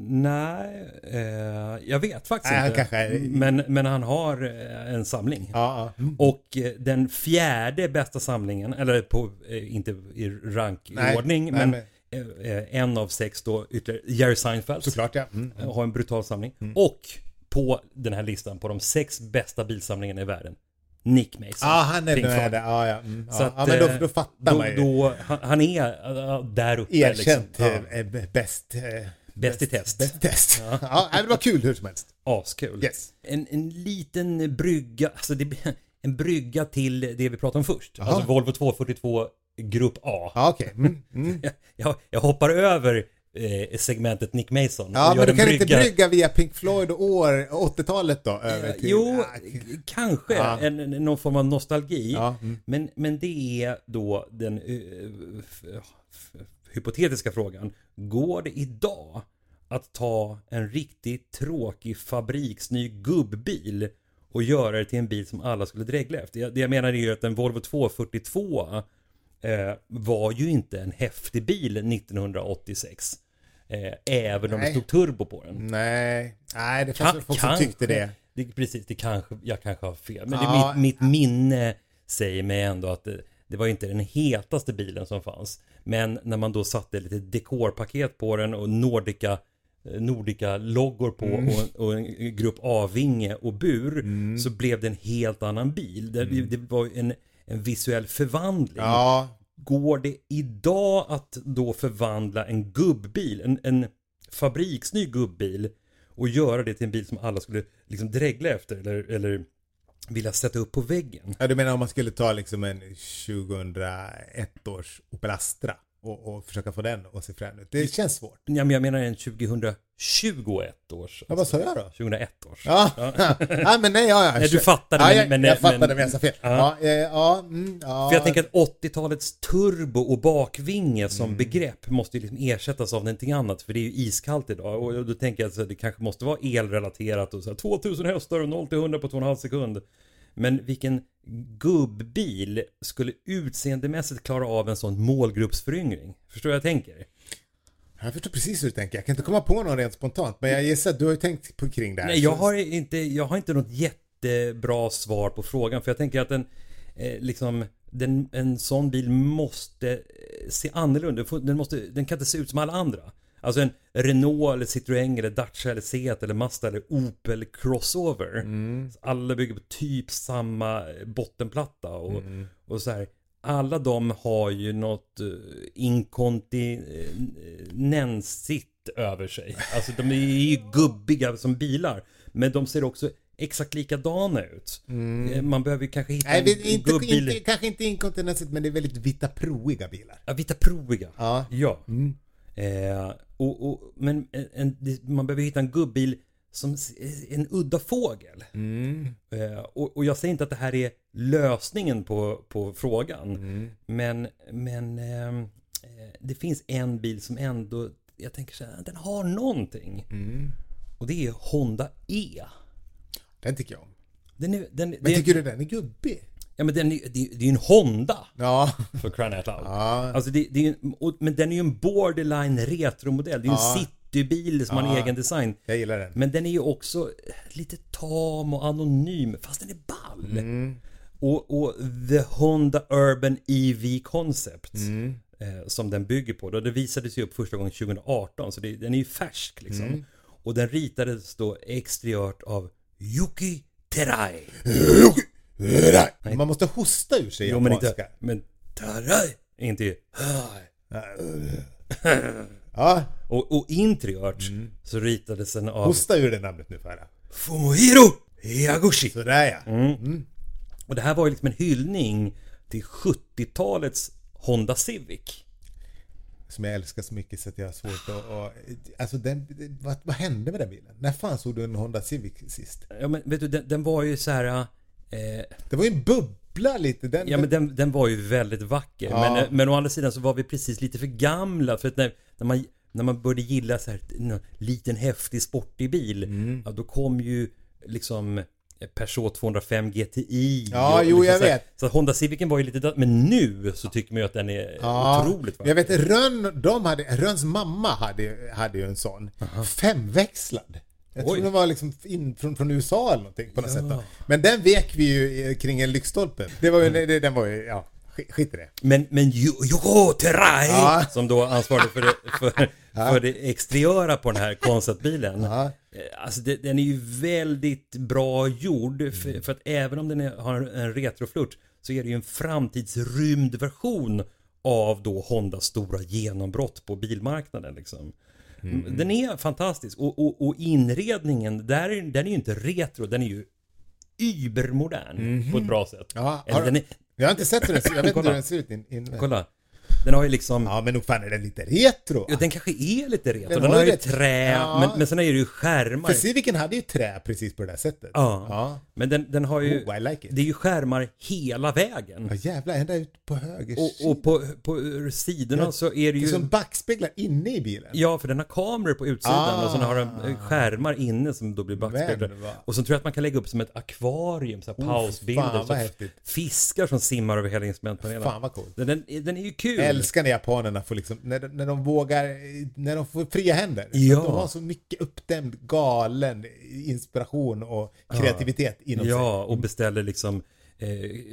Speaker 2: Nej, eh, jag vet faktiskt
Speaker 1: Nej, han
Speaker 2: inte.
Speaker 1: kanske är-
Speaker 2: Men, men han har eh, en samling.
Speaker 1: Ja, ja. Mm.
Speaker 2: Och eh, den fjärde bästa samlingen, eller på, eh, inte i rankordning,
Speaker 1: Nej,
Speaker 2: men,
Speaker 1: nej,
Speaker 2: eh, eh, en av sex då ytterligare, Jerry Seinfeld.
Speaker 1: Såklart, ja. Mm.
Speaker 2: eh, har en brutal samling. Och på den här listan på de sex bästa bilsamlingarna i världen, Nick Mason.
Speaker 1: Ja, han är
Speaker 2: Pink
Speaker 1: med
Speaker 2: Floyd.
Speaker 1: där. Ja, ja. Mm.
Speaker 2: Så
Speaker 1: ja.
Speaker 2: att,
Speaker 1: ja, men då,
Speaker 2: eh,
Speaker 1: då fattar
Speaker 2: då,
Speaker 1: man ju.
Speaker 2: då, han, han är äh, där uppe.
Speaker 1: Erkänt
Speaker 2: liksom. Ja.
Speaker 1: eh, eh, bäst. eh,
Speaker 2: Bäst i test.
Speaker 1: Bäst i test. Ja. Ja, det var kul hur som helst.
Speaker 2: Askul.
Speaker 1: Yes.
Speaker 2: En, en liten brygga, alltså det, en brygga till det vi pratade om först.
Speaker 1: Jaha.
Speaker 2: Alltså Volvo tvåhundrafyrtiotvå Grupp A.
Speaker 1: Ja, okej. Mm. Mm.
Speaker 2: Jag, jag hoppar över eh, segmentet Nick Mason.
Speaker 1: Ja,
Speaker 2: och
Speaker 1: men
Speaker 2: gör
Speaker 1: du
Speaker 2: en
Speaker 1: kan inte brygga via Pink Floyd och år, åttiotalet då? Över
Speaker 2: Eh,
Speaker 1: till,
Speaker 2: Jo,
Speaker 1: ja,
Speaker 2: kanske
Speaker 1: Ja.
Speaker 2: en, en, någon form av nostalgi.
Speaker 1: Ja, mm.
Speaker 2: Men, men det är då den eh, f- f- hypotetiska frågan. Går det idag att ta en riktigt tråkig fabriksny gubbbil och göra det till en bil som alla skulle dregla efter? Det, det jag menar är ju att en Volvo tvåhundrafyrtiotvå eh, var ju inte en häftig bil nittonhundraåttiosex. Eh, även om det
Speaker 1: Nej.
Speaker 2: stod turbo på den.
Speaker 1: Nej, nej, det
Speaker 2: Kan-
Speaker 1: fanns folk som
Speaker 2: kanske.
Speaker 1: tyckte det.
Speaker 2: Det, precis, det kanske, jag kanske har fel. Men
Speaker 1: Ja.
Speaker 2: det, mitt, mitt minne säger mig ändå att det, det var inte den hetaste bilen som fanns. Men när man då satte lite dekorpaket på den och Nordica, Nordica loggor på
Speaker 1: Mm.
Speaker 2: och, och en grupp A-vinge och bur
Speaker 1: Mm.
Speaker 2: så blev det en helt annan bil. Det, det var en, en visuell förvandling.
Speaker 1: Ja,
Speaker 2: Går det idag att då förvandla en gubbbil, en, en fabriksny gubbbil och göra det till en bil som alla skulle liksom dregla efter eller, eller vilja sätta upp på väggen?
Speaker 1: ja, du menar om man skulle ta liksom en tjugohundraett års Opel Astra och, och försöka få den att se frän ut. Det känns svårt.
Speaker 2: Ja, men jag menar en tjugohundratjugoett års.
Speaker 1: Ja, vad sa jag då?
Speaker 2: tjugohundraett års.
Speaker 1: Ja, ja men nej, ja, ja.
Speaker 2: Nej, du fattade,
Speaker 1: ja,
Speaker 2: men-
Speaker 1: jag,
Speaker 2: men-
Speaker 1: jag fattade,
Speaker 2: men-
Speaker 1: men jag sa fel.
Speaker 2: Ja.
Speaker 1: Ja, ja, ja, mm, ja.
Speaker 2: För jag tänker att åttiotalets turbo och bakvinge som
Speaker 1: Mm.
Speaker 2: begrepp måste ju liksom ersättas av någonting annat, för det är ju iskallt idag. Och då tänker jag att det kanske måste vara elrelaterat och så här, tvåtusen hästar och noll till hundra på två och en halv sekund. Men vilken gubbbil skulle utseendemässigt klara av en sån målgruppsföryngring? Förstår jag tänker?
Speaker 1: Jag förstår precis hur du tänker. Jag kan inte komma på någon rent spontant, men jag gissar att du har ju tänkt på kring det här.
Speaker 2: Nej, jag
Speaker 1: Så-
Speaker 2: har inte, jag har inte något jättebra svar på frågan, för jag tänker att en, eh, liksom, den, en sån bil måste eh, se annorlunda. Den, måste, den kan inte se ut som alla andra. Alltså en Renault eller Citroën eller Dacia eller Seat eller Mazda eller Opel Crossover.
Speaker 1: Mm.
Speaker 2: Alla bygger på typ samma bottenplatta och,
Speaker 1: Mm.
Speaker 2: och så här. Alla de har ju något uh, inkontinensigt över sig. Alltså de är ju gubbiga som bilar. Men de ser också exakt likadana ut.
Speaker 1: Mm.
Speaker 2: Eh, Man behöver ju kanske hitta
Speaker 1: Nej,
Speaker 2: en
Speaker 1: vi- inte,
Speaker 2: gubbil.
Speaker 1: inte, kanske inte inkontinensigt, men det är väldigt vita proiga bilar.
Speaker 2: Ja, vita proiga.
Speaker 1: Ja.
Speaker 2: Ja.
Speaker 1: Mm.
Speaker 2: Eh, och, och, men en, en, det- man behöver hitta en gubbil som s- en udda fågel.
Speaker 1: Mm.
Speaker 2: Eh, och, och jag säger inte att det här är lösningen på, på frågan.
Speaker 1: Mm.
Speaker 2: Men, men ehm, eh, det finns en bil som ändå, jag tänker så här, den har någonting.
Speaker 1: Mm.
Speaker 2: Och det är Honda E.
Speaker 1: Den tycker jag om.
Speaker 2: Den är, den,
Speaker 1: Men
Speaker 2: det,
Speaker 1: tycker du den är gubbig?
Speaker 2: Ja, men den är, det, det är ju en Honda
Speaker 1: Ja.
Speaker 2: för crying out loud.
Speaker 1: Ja.
Speaker 2: Alltså det, det är ju en, och, men den är ju en borderline retromodell. Det är ju
Speaker 1: Ja.
Speaker 2: en citybil som har en
Speaker 1: Ja.
Speaker 2: egen design.
Speaker 1: Jag gillar den.
Speaker 2: Men den är ju också lite tam och anonym, fast den är ball.
Speaker 1: Mm.
Speaker 2: Och, och The Honda Urban E V Concept
Speaker 1: Mm.
Speaker 2: eh, som den bygger på, då, det visades ju upp första gången tjugoarton, så det, den är ju färsk liksom.
Speaker 1: Mm.
Speaker 2: Och den ritades då exteriört av Yuki Terai.
Speaker 1: Man måste hosta ur sig
Speaker 2: Jo, men
Speaker 1: japanska.
Speaker 2: inte, men Terai är inte ju
Speaker 1: Ja.
Speaker 2: Och, och interiört mm. så ritades den av...
Speaker 1: Hosta ur det namnet nu för
Speaker 2: Fumohiro Yaguchi.
Speaker 1: Sådär ja.
Speaker 2: Mm. Mm. Och det här var ju liksom en hyllning till sjuttiotalets Honda Civic.
Speaker 1: Som jag älskar så mycket så att jag har svårt att... Och, alltså, den, vad, vad hände med den bilen? När fan såg du en Honda Civic sist?
Speaker 2: Ja, men vet du, den, den var ju så här... Eh,
Speaker 1: det var ju en bubbla lite. Den,
Speaker 2: ja, men den, den var ju väldigt vacker. Ja. Men, men å andra sidan så var vi precis lite för gamla. För att när, när, man, när man började gilla så här en liten häftig sportig bil, mm. ja, då kom ju liksom... Peugeot tvåhundrafem G T I.
Speaker 1: Ja, jo, liksom jag
Speaker 2: så,
Speaker 1: vet.
Speaker 2: Så Honda Civicen var ju lite... Men nu så tycker man ju att den är ja, otroligt vacker.
Speaker 1: Jag vet, Rönn, de hade, Rönns mamma hade, hade ju en sån. Aha. Femväxlad. Jag Oj. tror den var liksom in från, från U S A eller någonting på något ja. sätt. Då. Men den vek vi ju kring en lyktstolpe. Det var ju, mm. det, den var ju, ja, skit i det.
Speaker 2: Men, men Yoko Terai, ja. som då ansvarade för det, för, ja. för det exteriöra på den här konceptbilen. Ja. Alltså det, den är ju väldigt bra gjord mm. för, för att även om den är, har en retroflört så är det ju en framtidsrymd version av då Hondas stora genombrott på bilmarknaden liksom. Mm. Den är fantastisk och, och, och inredningen där är, den är ju inte retro, den är ju übermodern mm. på ett bra sätt.
Speaker 1: Ja, har, den är, jag har inte sett den, jag vet inte hur den ser ut in, in.
Speaker 2: Kolla. Den har ju liksom...
Speaker 1: Ja, men nog fan är den lite retro.
Speaker 2: Ja, den kanske är lite retro. Den, den har ju rätt... trä, ja. men, men sen är det ju skärmar.
Speaker 1: För Civicen hade ju trä precis på det där sättet.
Speaker 2: Ja, ja. Men den, den har ju...
Speaker 1: Oh, I like it.
Speaker 2: Det är ju skärmar hela vägen.
Speaker 1: Ja, jävlar, ända ut på höger
Speaker 2: Och, och på, på sidorna ja, så är det ju...
Speaker 1: Det är som backspeglar inne i bilen.
Speaker 2: Ja, för den har kameror på utsidan ah. och så har den skärmar inne som då blir backspeglar. Och så tror jag att man kan lägga upp som ett akvarium, så här oh, pausbilder. Så fiskar som simmar över hela instrumentpanelen.
Speaker 1: Fan vad coolt.
Speaker 2: Den, den, den är ju kul.
Speaker 1: Jag älskar när japanerna får liksom, när de, när de vågar, när de får fria händer.
Speaker 2: Ja.
Speaker 1: De har så mycket uppdämd, galen inspiration och kreativitet
Speaker 2: ja.
Speaker 1: inom
Speaker 2: ja, sig.
Speaker 1: Ja,
Speaker 2: och beställer liksom eh,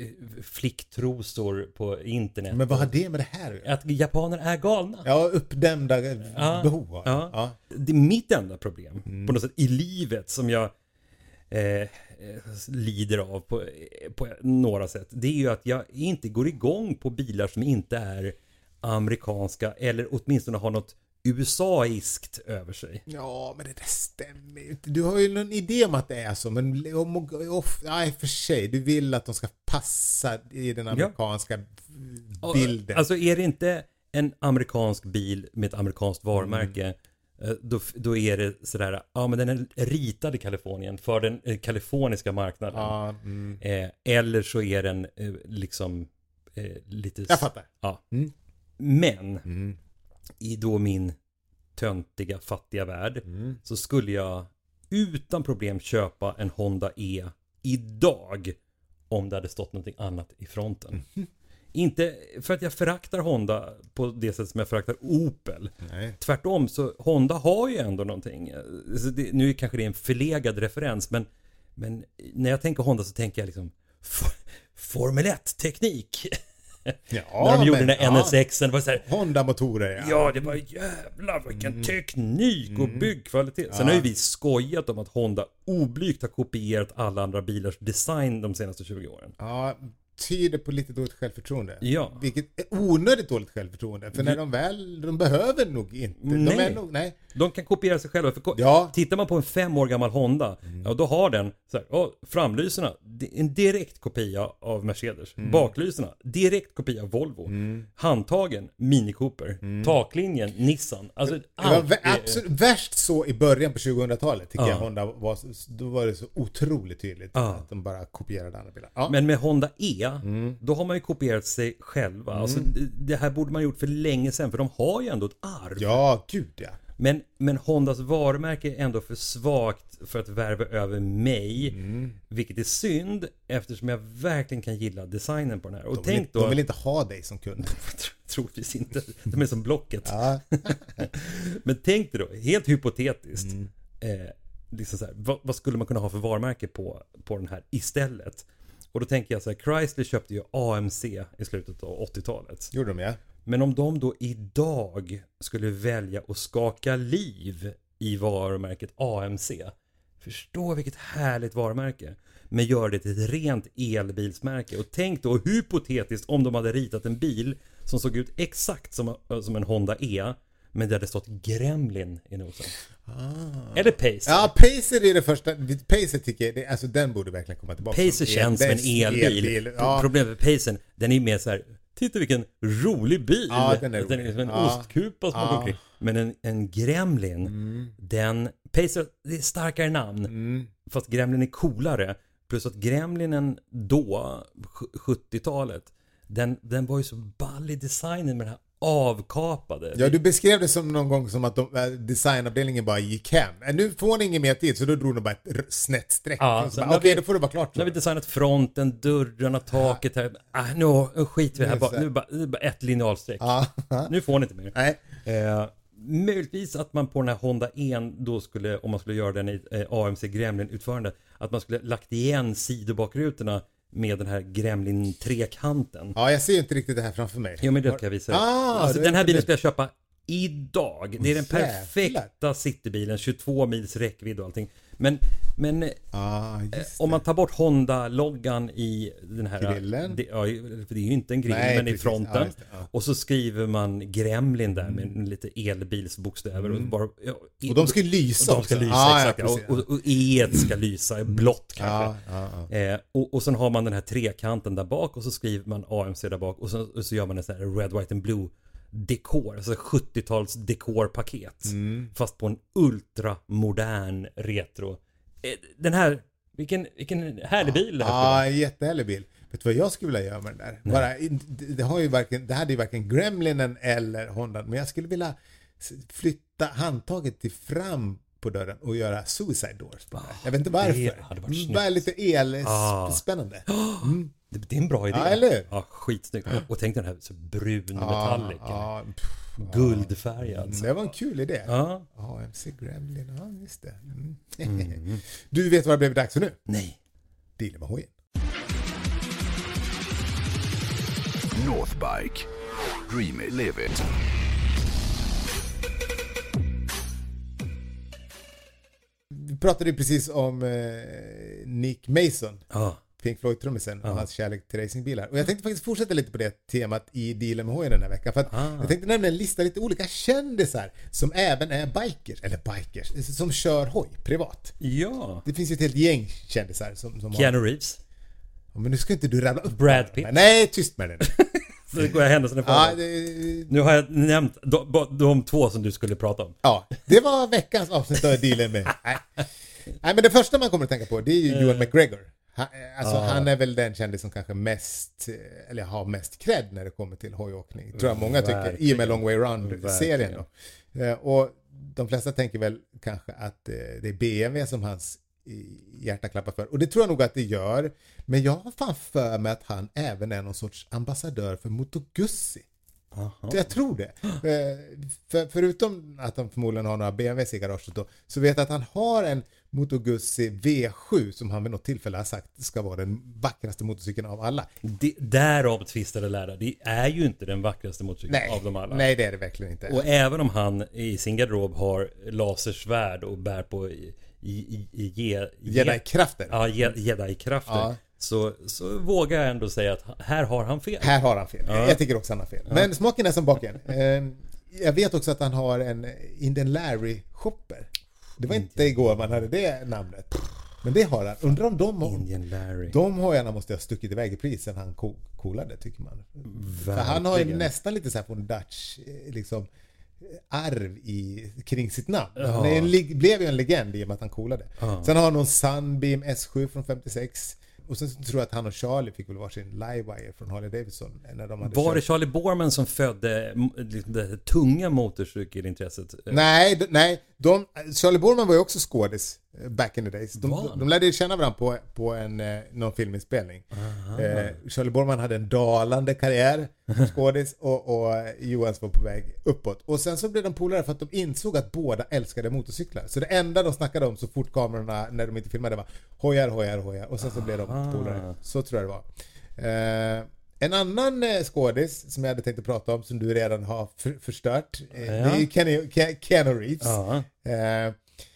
Speaker 2: flicktrosor på internet.
Speaker 1: Men vad har det med det här?
Speaker 2: Att japaner är galna.
Speaker 1: Ja, uppdämda ja. behov.
Speaker 2: Ja. Ja. Det är mitt enda problem mm. på något sätt i livet som jag eh, lider av på, på några sätt. Det är ju att jag inte går igång på bilar som inte är amerikanska eller åtminstone har något U S A-iskt över sig.
Speaker 1: Ja, men det där stämmer ju inte. Du har ju någon idé om att det är så, men om, om, nej, för sig, du vill att de ska passa i den amerikanska ja. bilden.
Speaker 2: Alltså är det inte en amerikansk bil med ett amerikanskt varumärke mm. då, då är det sådär, ja men den är ritad i Kalifornien för den eh, kaliforniska marknaden.
Speaker 1: Ja, mm.
Speaker 2: eh, eller så är den eh, liksom eh, lite...
Speaker 1: Jag fattar.
Speaker 2: Ja.
Speaker 1: Mm.
Speaker 2: Men
Speaker 1: mm.
Speaker 2: i då min töntiga, fattiga värld
Speaker 1: mm.
Speaker 2: så skulle jag utan problem köpa en Honda E idag om det hade stått någonting annat i fronten.
Speaker 1: Mm.
Speaker 2: Inte för att jag föraktar Honda på det sätt som jag föraktar Opel.
Speaker 1: Nej.
Speaker 2: Tvärtom, så Honda har ju ändå någonting. Så det, nu kanske det är en förlegad referens, men, men när jag tänker Honda så tänker jag liksom Formel ett-teknik.
Speaker 1: Ja,
Speaker 2: när de gjorde
Speaker 1: men,
Speaker 2: den där N S Xen
Speaker 1: ja.
Speaker 2: var så här,
Speaker 1: Honda-motorer, ja.
Speaker 2: Ja, det var jävlar vilken mm. teknik och
Speaker 1: mm.
Speaker 2: byggkvalitet. Sen ja. har ju vi skojat om att Honda oblygt har kopierat alla andra bilars design de senaste tjugo åren.
Speaker 1: Ja, tyder på lite dåligt självförtroende.
Speaker 2: Ja.
Speaker 1: Vilket är onödigt dåligt självförtroende. För när de väl, de behöver nog inte.
Speaker 2: Nej.
Speaker 1: De, är nog, nej.
Speaker 2: De kan kopiera sig själva. För
Speaker 1: ja.
Speaker 2: Tittar man på en fem år gammal Honda, mm. ja, då har den så här, oh, framlyserna, en direkt kopia av Mercedes. Mm. Baklyserna, direkt kopia av Volvo.
Speaker 1: Mm.
Speaker 2: Handtagen, Mini Cooper. Mm. Taklinjen, Nissan. Alltså,
Speaker 1: det var vä- absolut värst så i början på tjugohundratalet tycker ja. jag Honda var, då var det så otroligt tydligt ja. att de bara kopierade andra bilar. Ja.
Speaker 2: Men med Honda E,
Speaker 1: mm.
Speaker 2: då har man ju kopierat sig själva. Mm. Alltså, det här borde man gjort för länge sedan, för de har ju ändå ett arv.
Speaker 1: Ja, gud ja.
Speaker 2: Men, men Hondas varumärke är ändå för svagt för att värva över mig.
Speaker 1: Mm.
Speaker 2: Vilket är synd, eftersom jag verkligen kan gilla designen på den här. Och
Speaker 1: de,
Speaker 2: tänk
Speaker 1: vill,
Speaker 2: då,
Speaker 1: de vill inte ha dig som kund.
Speaker 2: Troligtvis inte. De är som Blocket.
Speaker 1: Ja.
Speaker 2: Men tänk dig då, helt hypotetiskt.
Speaker 1: Mm.
Speaker 2: Eh, liksom så här, vad, vad skulle man kunna ha för varumärke på, på den här istället? Och då tänker jag så här, Chrysler köpte ju A M C i slutet av åttiotalet.
Speaker 1: Gjorde de, ja.
Speaker 2: Men om de då idag skulle välja att skaka liv i varumärket A M C, förstå vilket härligt varumärke, men gör det till ett rent elbilsmärke. Och tänk då hypotetiskt om de hade ritat en bil som såg ut exakt som, som en Honda E, men det hade stått Gremlin i nosen. Ah. Eller Pacer.
Speaker 1: Ja, Pacer är det första. Pacer tycker jag, det, alltså den borde verkligen komma tillbaka.
Speaker 2: Pacer känns som en elbil. elbil. Ja. Problemet med Pacern, den är mer så här, titta vilken rolig bil.
Speaker 1: Ja, den är,
Speaker 2: den är som en ja. ostkupa som ja. man Men en, en Gremlin, mm. den, Pacer, det är starkare namn. Mm. Fast Gremlin är coolare. Plus att Gremlinen då, sjuttiotalet, den, den var ju så ball i designen med den här avkapade.
Speaker 1: Ja, du beskrev det som någon gång som att de, designavdelningen bara gick hem. Nu får ni ingen mer tid, så då drog de bara ett snett streck.
Speaker 2: Ja,
Speaker 1: Okej, okay, då får det vara klart.
Speaker 2: Nu har vi designat fronten, dörrarna, taket här. Ah, nu, nu skiter vi här bara. Nu är bara, nu är bara ett linealstreck. Ja. Nu får ni inte mer.
Speaker 1: Nej.
Speaker 2: Eh, möjligtvis att man på den här Honda en då skulle, om man skulle göra den i eh, A M C Gremlin-utförande, att man skulle lagt igen sidobakrutorna med den här Gremlin-trekanten.
Speaker 1: Ja, jag ser ju inte riktigt det här framför mig.
Speaker 2: Jo, men det kan jag visa.
Speaker 1: Ah,
Speaker 2: alltså, den här bilen ska jag köpa idag. Det är den perfekta citybilen, tjugotvå mils räckvidd och allting. Men, men
Speaker 1: ah,
Speaker 2: om man tar bort Honda-loggan i den här...
Speaker 1: Grillen?
Speaker 2: Det, ja, för det är ju inte en grill, Nej, men precis. i fronten. Ja, ja. Och så skriver man Gremlin där med mm. lite elbilsbokstäver. Mm. Och, bara, ja,
Speaker 1: och de ska lysa
Speaker 2: och de ska
Speaker 1: också.
Speaker 2: lysa,
Speaker 1: ah,
Speaker 2: exakt. Ja, och, och, och E ska lysa, blått kanske.
Speaker 1: Ah, ah, ah.
Speaker 2: Eh, och, och sen har man den här trekanten där bak och så skriver man A M C där bak. Och så, och så gör man en sån här red, white and blue dekor, alltså sjuttio-tals dekorpaket. Mm. Fast på en ultramodern retro. Den här, vilken, vilken härlig bil det här.
Speaker 1: Ja, en jättehärlig bil. Vet du vad jag skulle vilja göra med den där? Bara, det, det, har ju varken, det hade ju varken Gremlinen eller Honda, men jag skulle vilja flytta handtaget till fram på dörren och göra suicide doors på den. Jag vet inte varför. Det hade varit snyggt. Bara lite el, ah. spännande.
Speaker 2: Mm. Det, det är en bra idé.
Speaker 1: Ja, eller?
Speaker 2: Ja, skitsnyggt. Och tänk den här så brun ja, metallic. Ja, guldfärg alltså.
Speaker 1: Det var en kul idé.
Speaker 2: Ja.
Speaker 1: A M C Gremlin, ja just det. Mm. Mm. Du vet vad det blev dags för nu?
Speaker 2: Nej.
Speaker 1: Deala med hojen.
Speaker 3: Northbike. Dream it, live it.
Speaker 1: Vi pratade ju precis om eh, Nick Mason.
Speaker 2: Ja.
Speaker 1: Pink Floyd-trummisen och
Speaker 2: ja.
Speaker 1: hans kärlek till racingbilar. Och jag tänkte faktiskt fortsätta lite på det temat i Deala med hojen den här veckan. För att ah. jag tänkte nämligen lista lite olika kändisar som även är bikers, eller bikers, som kör hoj privat.
Speaker 2: Ja.
Speaker 1: Det finns ju ett helt gäng kändisar som, som
Speaker 2: Keanu
Speaker 1: har...
Speaker 2: Reeves.
Speaker 1: Ja, men nu ska inte du rabbla upp.
Speaker 2: Brad Pitt.
Speaker 1: Nej, tyst med den.
Speaker 2: Så går jag händelsen ja, det... Nu har jag nämnt de, de två som du skulle prata om.
Speaker 1: Ja, det var veckans avsnitt av Deala med. Nej. Nej, men det första man kommer att tänka på det är ju Ewan McGregor. Han, alltså, ah. han är väl den kändis som kanske mest, eller har mest cred när det kommer till hojåkning. Tror jag många tycker, i och med Long Way Round-serien. Då. Och de flesta tänker väl kanske att det är B M W som hans hjärta klappar för. Och det tror jag nog att det gör. Men jag har fan för mig att han även är någon sorts ambassadör för Moto Guzzi. Aha. Jag tror det. För, förutom att han förmodligen har några B M Ws i garaget då, så vet jag att han har en Moto Guzzi V sju som han vid något tillfälle har sagt ska vara den vackraste motorcykeln av alla.
Speaker 2: Det, därav tvistade lärare. Det är ju inte den vackraste motorcykeln nej, av dem alla.
Speaker 1: Nej, det är det verkligen inte.
Speaker 2: Och även om han i sin garderob har lasersvärd och bär på i, i, i, i,
Speaker 1: Jedi-krafter.
Speaker 2: Ja, Jedi-krafter. Ja. Så, så vågar jag ändå säga att här har han fel.
Speaker 1: Här har han fel. Ja. Jag tycker också han har fel. Ja. Men smaken är som baken. Jag vet också att han har en Indian Larry shopper. Det var inte igår man hade det namnet. Men det har han. Undrar om de
Speaker 2: Indian Larry.
Speaker 1: De hojarna måste ha stuckit iväg i prisen han coolade, tycker man. För han har ju nästan lite så här på en Dutch liksom arv i, kring sitt namn. Ja. Han är en, blev ju en legend i och med att han coolade. Ja. Sen har han någon Sunbeam S sju från femtiosex. Och sen tror jag att han och Charlie fick väl varsin Livewire från Harley Davidson. När de hade
Speaker 2: var
Speaker 1: kört.
Speaker 2: Det Charlie Borman som födde det tunga motorcykelintresset?
Speaker 1: Nej, d- nej. De, Charlie Borman var ju också skådis back in the days. De, de, de lärde känna varandra på, på en, någon filminspelning. Eh, Charlie Borman hade en dalande karriär som skådis och, och Johans var på väg uppåt. Och sen så blev de polare för att de insåg att båda älskade motorcyklar. Så det enda de snackade om så fort kamerorna, när de inte filmade, var hojar, hojar, hojar. Och sen så blev de polare. Så tror jag det var. Eh, en annan eh, skådis som jag hade tänkt att prata om som du redan har för, förstört. Eh, ja. Det är ju Kenny, Ken, Keanu Reeves.
Speaker 2: Ja.
Speaker 1: Eh,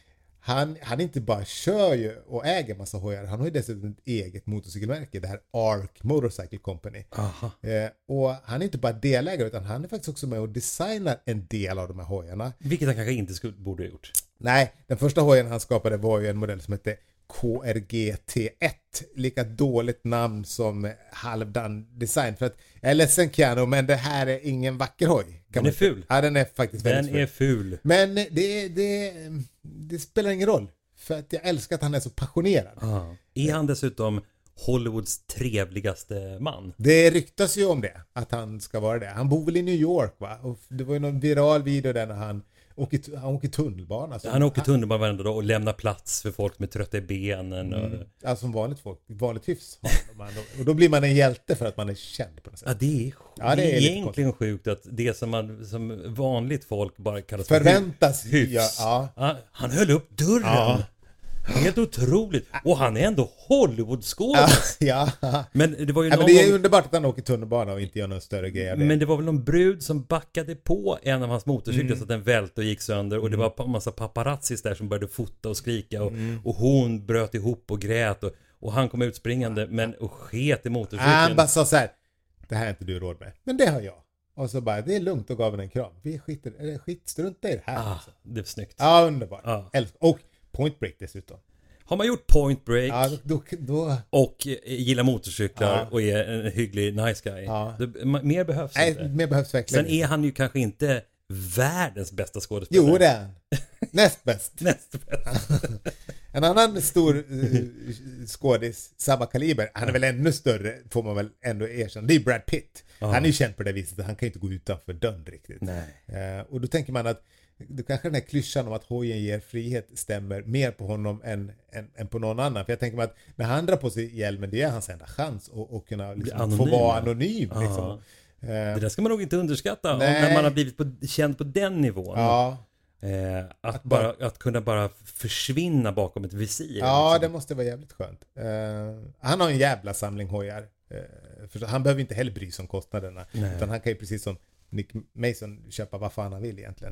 Speaker 1: han, han inte bara kör ju och äger massa hojar. Han har ju dessutom ett eget motorcykelmärke. Det här Arc Motorcycle Company. Eh, och han är inte bara delägare utan han är faktiskt också med och designar en del av de här hojarna.
Speaker 2: Vilket han kanske inte skulle, borde ha gjort.
Speaker 1: Nej, den första hojen han skapade var ju en modell som hette K R G T ett. Lika dåligt namn som halvdan design. För att, jag är ledsen Keanu, men det här är ingen vacker hoj.
Speaker 2: Den är ful.
Speaker 1: Ja, den är faktiskt
Speaker 2: den
Speaker 1: väldigt ful.
Speaker 2: Den är ful.
Speaker 1: Men det, det, det spelar ingen roll. För att jag älskar att han är så passionerad.
Speaker 2: Ah. Är han dessutom Hollywoods trevligaste man?
Speaker 1: Det ryktas ju om det. Att han ska vara det. Han bor väl i New York, va? Och det var ju någon viral video där när han åker, han åker tunnelbana.
Speaker 2: Han åker tunnelbana varenda dag och lämnar plats för folk med trötta i benen. Och...
Speaker 1: Mm. Alltså som vanligt folk. Vanligt hyfs. Och då blir man en hjälte för att man är känd på något sätt.
Speaker 2: Ja, det är,
Speaker 1: ja,
Speaker 2: det är, det är egentligen sjukt att det som man som vanligt folk bara kallas för
Speaker 1: förväntas
Speaker 2: hyfs.
Speaker 1: Ja, ja.
Speaker 2: Ja, han höll upp dörren. Ja. Helt otroligt. Och han är ändå Hollywoodskådis.
Speaker 1: Ja, ja.
Speaker 2: Men det var ju
Speaker 1: ja,
Speaker 2: någon
Speaker 1: men det är
Speaker 2: gång...
Speaker 1: underbart att han åker tunnelbana och inte gör någon större grej.
Speaker 2: Men det var väl någon brud som backade på en av hans motorcyklar mm. så att den välte och gick sönder. Och det var en massa paparazzis där som började fota och skrika. Och, mm. och hon bröt ihop och grät. Och, och han kom ut springande men och sket i motorcykeln.
Speaker 1: Han bara sa så här: det här är inte du råd med. Men det har jag. Och så bara, det är lugnt och gav henne en kram. Vi skiter, eller skitstrunta i det här.
Speaker 2: Ah,
Speaker 1: alltså.
Speaker 2: Det är snyggt.
Speaker 1: Ja, underbart.
Speaker 2: Ah.
Speaker 1: Och Point Break dessutom.
Speaker 2: Har man gjort Point Break
Speaker 1: ja, då, då...
Speaker 2: och gillar motorcyklar ja. och är en hygglig nice guy. Ja. Då, mer behövs
Speaker 1: Nej,
Speaker 2: inte.
Speaker 1: mer behövs verkligen.
Speaker 2: Sen är han ju kanske inte världens bästa skådespelare.
Speaker 1: Jo, det är han. Näst bäst.
Speaker 2: Näst bäst.
Speaker 1: En annan stor uh, skådis, samma kaliber, han är väl ännu större, får man väl ändå erkänna. Det är Brad Pitt. Ja. Han är ju känd på det viset att han kan inte gå utanför dörren riktigt.
Speaker 2: Nej.
Speaker 1: Uh, och då tänker man att då kanske den här klyschan om att hojen ger frihet stämmer mer på honom än, än, än på någon annan. För jag tänker mig att när han drar på sig hjälmen, det är hans enda chans att, att kunna liksom få vara anonym. Liksom.
Speaker 2: Det där ska man nog inte underskatta om, när man har blivit på, känd på den nivån.
Speaker 1: Ja.
Speaker 2: Eh, att, att, bara, att kunna bara försvinna bakom ett visir.
Speaker 1: Ja,
Speaker 2: liksom.
Speaker 1: Det måste vara jävligt skönt. Uh, han har en jävla samling hojar. Uh, för han behöver inte heller bry sig om kostnaderna. Nej. Utan han kan ju precis som Nick Mason köpa vad fan han vill egentligen.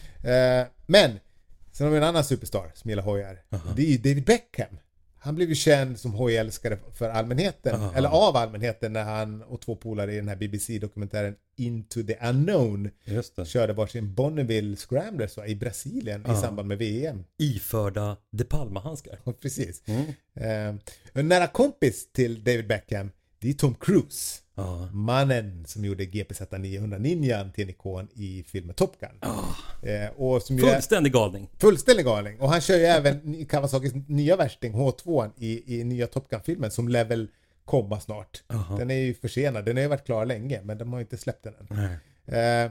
Speaker 1: Uh, men sen har vi en annan superstar som gillar hojar. Uh-huh. Det är David Beckham. Han blev ju känd som hojälskare för allmänheten. Uh-huh. Eller av allmänheten när han och två polare i den här B B C-dokumentären Into the Unknown körde varsin Bonneville Scrambler så, i Brasilien uh-huh. i samband med V M.
Speaker 2: Iförda De Palma-handskar.
Speaker 1: Precis. Mm. Uh, en nära kompis till David Beckham, det är Tom Cruise.
Speaker 2: Uh.
Speaker 1: Mannen som gjorde G P Z niohundra Ninjan till en ikon i filmen Top Gun.
Speaker 2: Uh.
Speaker 1: Eh, och som
Speaker 2: fullständig är, galning.
Speaker 1: Fullständig galning. Och han kör ju även Kawasakis nya värsting H två i, i nya Top Gun-filmen som lär väl komma snart. Uh-huh. Den är ju försenad. Den har ju varit klar länge men de har inte släppt den än. Uh. Eh,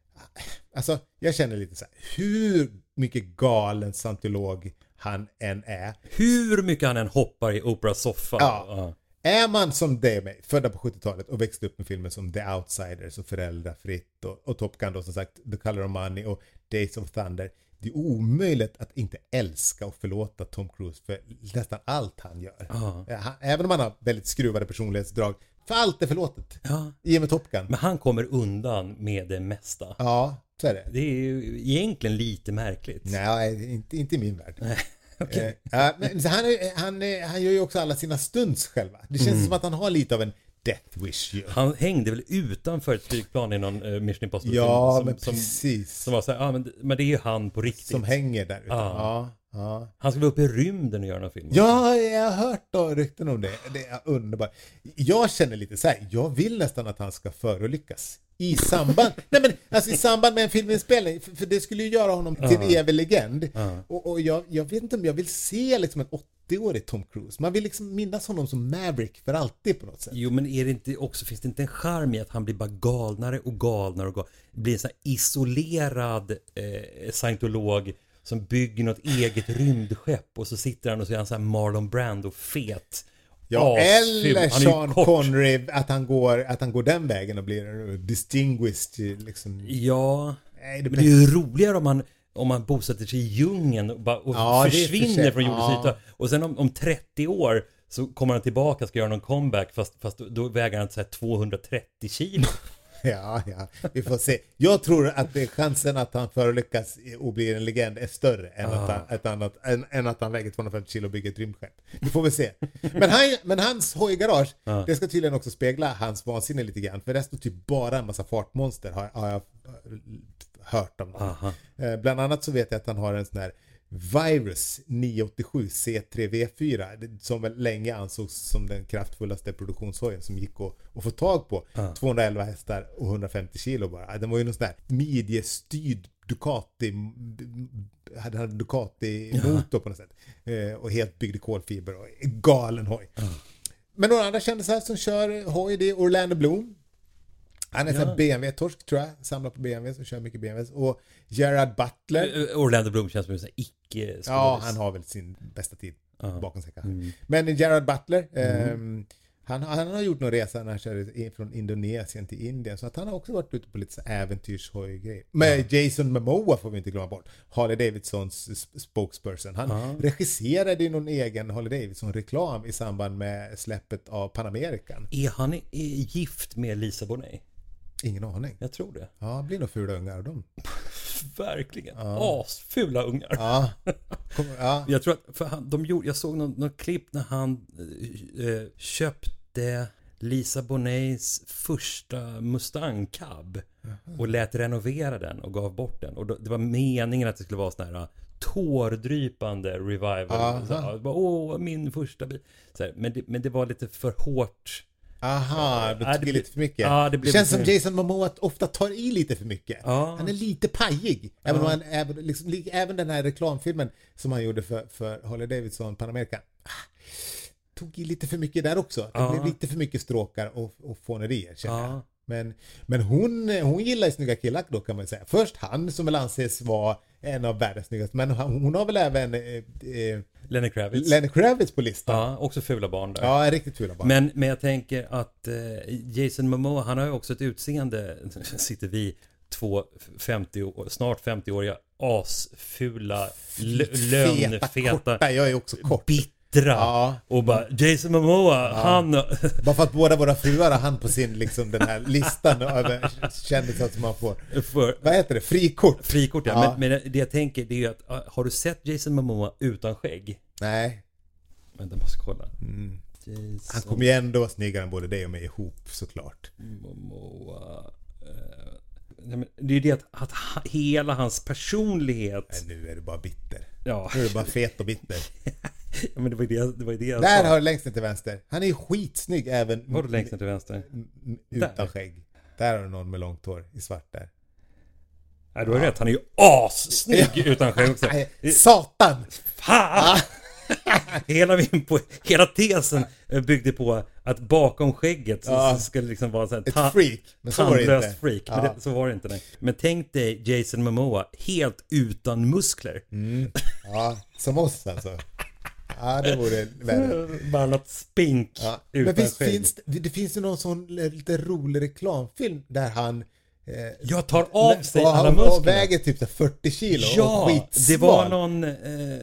Speaker 1: alltså, jag känner lite så här, hur mycket galen scientolog han än är.
Speaker 2: Hur mycket han än hoppar i Oprahs soffa.
Speaker 1: Ja.
Speaker 2: Uh.
Speaker 1: Är man som dig och mig, födda på sjuttiotalet och växte upp med filmer som The Outsiders och Föräldrafritt och, och Top Gun då som sagt The Color of Money och Days of Thunder. Det är omöjligt att inte älska och förlåta Tom Cruise för nästan allt han gör.
Speaker 2: Uh-huh.
Speaker 1: Han, även om han har väldigt skruvade personlighetsdrag. För allt är förlåtet.
Speaker 2: Ja.
Speaker 1: I och med Top Gun.
Speaker 2: Men han kommer undan med det mesta.
Speaker 1: Ja, så är det.
Speaker 2: Det är ju egentligen lite märkligt.
Speaker 1: Nej, inte, inte i min värld.
Speaker 2: Nej. Okay.
Speaker 1: Uh, men han, han, han gör ju också alla sina stunts själva. Det känns mm. som att han har lite av en death wish ju.
Speaker 2: Han hängde väl utanför ett flygplan i någon uh, Mission Impossible
Speaker 1: ja,
Speaker 2: som,
Speaker 1: men
Speaker 2: som,
Speaker 1: precis.
Speaker 2: Som var så här, ja, men, men det är ju han på riktigt.
Speaker 1: Som hänger där ute.
Speaker 2: Ah.
Speaker 1: Ja, ja.
Speaker 2: Han ska vara uppe i rymden och göra någon film.
Speaker 1: Ja, jag har hört då rykten om det. Det är underbart. Jag känner lite så här, jag vill nästan att han ska förolyckas. I samband, nej men alltså i samband med en filminspelning, för, för det skulle ju göra honom till en evig legend. Uh. Och, och jag, jag vet inte om jag vill se liksom en åttio-årig Tom Cruise. Man vill liksom minnas honom som Maverick för alltid på något sätt.
Speaker 2: Jo, men är det inte också, finns det inte en charm i att han blir bara galnare och galnare och galnare, blir en sån här isolerad eh, scientolog som bygger något eget rymdskepp och så sitter han och så är han så här Marlon Brando fet.
Speaker 1: Ja, eller Sean Connery, att han går att han går den vägen och blir distinguished liksom.
Speaker 2: Ja, nej, det, men det är ju roligare om man om man bosätter sig i djungeln och, bara, och ja, försvinner för från jordens yta. Ja. Och sen om, om trettio år så kommer han tillbaka och ska göra någon comeback fast, fast då, då väger han så här tvåhundratrettio kilo.
Speaker 1: Ja, ja, vi får se. Jag tror att det, chansen att han förolyckas och blir en legend är större än,
Speaker 2: Ah.
Speaker 1: att, han, ett annat, än, än att han väger tvåhundrafemtio kilo och bygger ett rymdskepp. Vi får väl se. Men, han, men hans hojgarage,
Speaker 2: Ah.
Speaker 1: det ska tydligen också spegla hans vansinne lite grann. För det står typ bara en massa fartmonster har, har jag hört om.
Speaker 2: Aha.
Speaker 1: Eh, bland annat så vet jag att han har en sån här Virus nio åttiosju C tre V fyra som väl länge ansågs som den kraftfullaste produktionshojen som gick att, att få tag på.
Speaker 2: Ah.
Speaker 1: tvåhundraelva hästar och hundrafemtio kilo bara. Den var ju någon sån där midjestyrd Ducati, hade en Ducati-motor på något sätt. Eh, och helt byggd i kolfiber och galen hoj.
Speaker 2: Ah.
Speaker 1: Men några andra kändisar som kör hoj, det är Orlando Bloom. Han är
Speaker 2: Ja.
Speaker 1: en B M W-torsk tror jag, samlar på B M W och kör mycket B M W. Och Gerard Butler.
Speaker 2: Eh, Orlando Bloom känns som en sån här icke
Speaker 1: Ja, han har väl sin bästa tid
Speaker 2: Ja.
Speaker 1: bakom sig kanske.
Speaker 2: Mm.
Speaker 1: Men Gerard Butler, ehm, han, han har gjort någon resa när han körde in från Indonesien till Indien. Så att han har också varit ute på lite så äventyrshojgrejer. Men Jason Momoa får vi inte glömma bort. Harley Davidsons sp- spokesperson. Han
Speaker 2: Ja.
Speaker 1: regisserade ju någon egen Harley Davidson-reklam i samband med släppet av Panamerican.
Speaker 2: Är han är gift med Lisa Bonet?
Speaker 1: Ingen aning.
Speaker 2: Jag tror det.
Speaker 1: Ja, det blir nog fula ungar av dem.
Speaker 2: Verkligen.
Speaker 1: Ja.
Speaker 2: Asfula ungar.
Speaker 1: Ja. Kom, ja.
Speaker 2: Jag tror att för han, de gjorde, jag såg någon, någon klipp när han eh, köpte Lisa Bonets första Mustang Cab och lät renovera den och gav bort den. Och då, det var meningen att det skulle vara sån här tårdrypande revival.
Speaker 1: Aha.
Speaker 2: Så, här, bara, åh, min första bil. Så här, men, det, men det var lite för hårt.
Speaker 1: Aha, det
Speaker 2: Ja, det
Speaker 1: tog i
Speaker 2: blir-
Speaker 1: lite för mycket.
Speaker 2: ja, det
Speaker 1: det
Speaker 2: blir
Speaker 1: känns
Speaker 2: lite-
Speaker 1: som Jason Momoa ofta tar i lite för mycket.
Speaker 2: Ja.
Speaker 1: Han är lite pajig. Även,
Speaker 2: Ja.
Speaker 1: om han, även, liksom, li- även den här reklamfilmen som han gjorde för, för Harley Davidson Panamerican. Ah, tog i lite för mycket där också. Det
Speaker 2: Ja.
Speaker 1: blev lite för mycket stråkar och, och fånerier, känner jag.
Speaker 2: Ja.
Speaker 1: Men, men hon, hon gillar ju snygga killar då, kan man säga. Först han som väl anses vara en av världens snyggaste. Men hon, hon har väl även eh, eh,
Speaker 2: Lenny Kravitz.
Speaker 1: Lenny Kravitz på listan.
Speaker 2: Ja, också fula barn där.
Speaker 1: Ja, riktigt fula barn.
Speaker 2: Men, men jag tänker att eh, Jason Momoa, han har ju också ett utseende, sitter vi två femtio, år- snart femtio-åriga asfula, l- lönnfeta,
Speaker 1: korta. Jag är också kort.
Speaker 2: bittra.
Speaker 1: Ja.
Speaker 2: Och bara, Jason Momoa, han...
Speaker 1: Bara för att båda våra fruar har han på sin liksom den här listan över kändisar som man får.
Speaker 2: för
Speaker 1: Vad heter det? Frikort?
Speaker 2: frikort, ja.
Speaker 1: Ja.
Speaker 2: Men, men det jag tänker, det är ju att, ah, har du sett Jason Momoa utan skägg?
Speaker 1: Nej.
Speaker 2: Vänta, jag måste kolla.
Speaker 1: Mm.
Speaker 2: Jason
Speaker 1: Han kommer ju ändå vara snyggare än både dig och mig ihop, såklart.
Speaker 2: Momoa... Eh, nej, men det är ju det att, att ha, hela hans personlighet...
Speaker 1: Nej, nu är du bara bitter.
Speaker 2: Ja,
Speaker 1: Nu är du bara fet och bitter.
Speaker 2: ja men det var ju det, det, var ju det jag
Speaker 1: Där
Speaker 2: sa.
Speaker 1: har du längst ner till vänster. Han är ju skitsnygg även
Speaker 2: Var du längst ner till vänster?
Speaker 1: m- m- utan
Speaker 2: Där.
Speaker 1: skägg. Där har du någon med långt hår i svart där.
Speaker 2: Nej, du har rätt. Han är ju assnygg utan skägg också.
Speaker 1: Nej, satan!
Speaker 2: Fan! hela min po- hela tesen byggde på att bakom skägget så,
Speaker 1: Ja.
Speaker 2: så ska det liksom vara så här
Speaker 1: Ett
Speaker 2: ta-
Speaker 1: freak. Men så var det
Speaker 2: tandlöst
Speaker 1: inte.
Speaker 2: freak.
Speaker 1: Ja.
Speaker 2: Men det, så var det inte. Nej. Men tänk dig Jason Momoa helt utan muskler.
Speaker 1: Mm. Ja, som oss alltså. Ja, det vore värre.
Speaker 2: Bara något spink
Speaker 1: Ja.
Speaker 2: utan
Speaker 1: Men visst
Speaker 2: skägg.
Speaker 1: finns det, det finns ju någon sån lite rolig reklamfilm där han eh,
Speaker 2: Jag tar av sig
Speaker 1: och,
Speaker 2: alla
Speaker 1: och,
Speaker 2: muskler.
Speaker 1: och väger typ så fyrtio kilo
Speaker 2: Ja,
Speaker 1: och skitsmal.
Speaker 2: det var någon eh,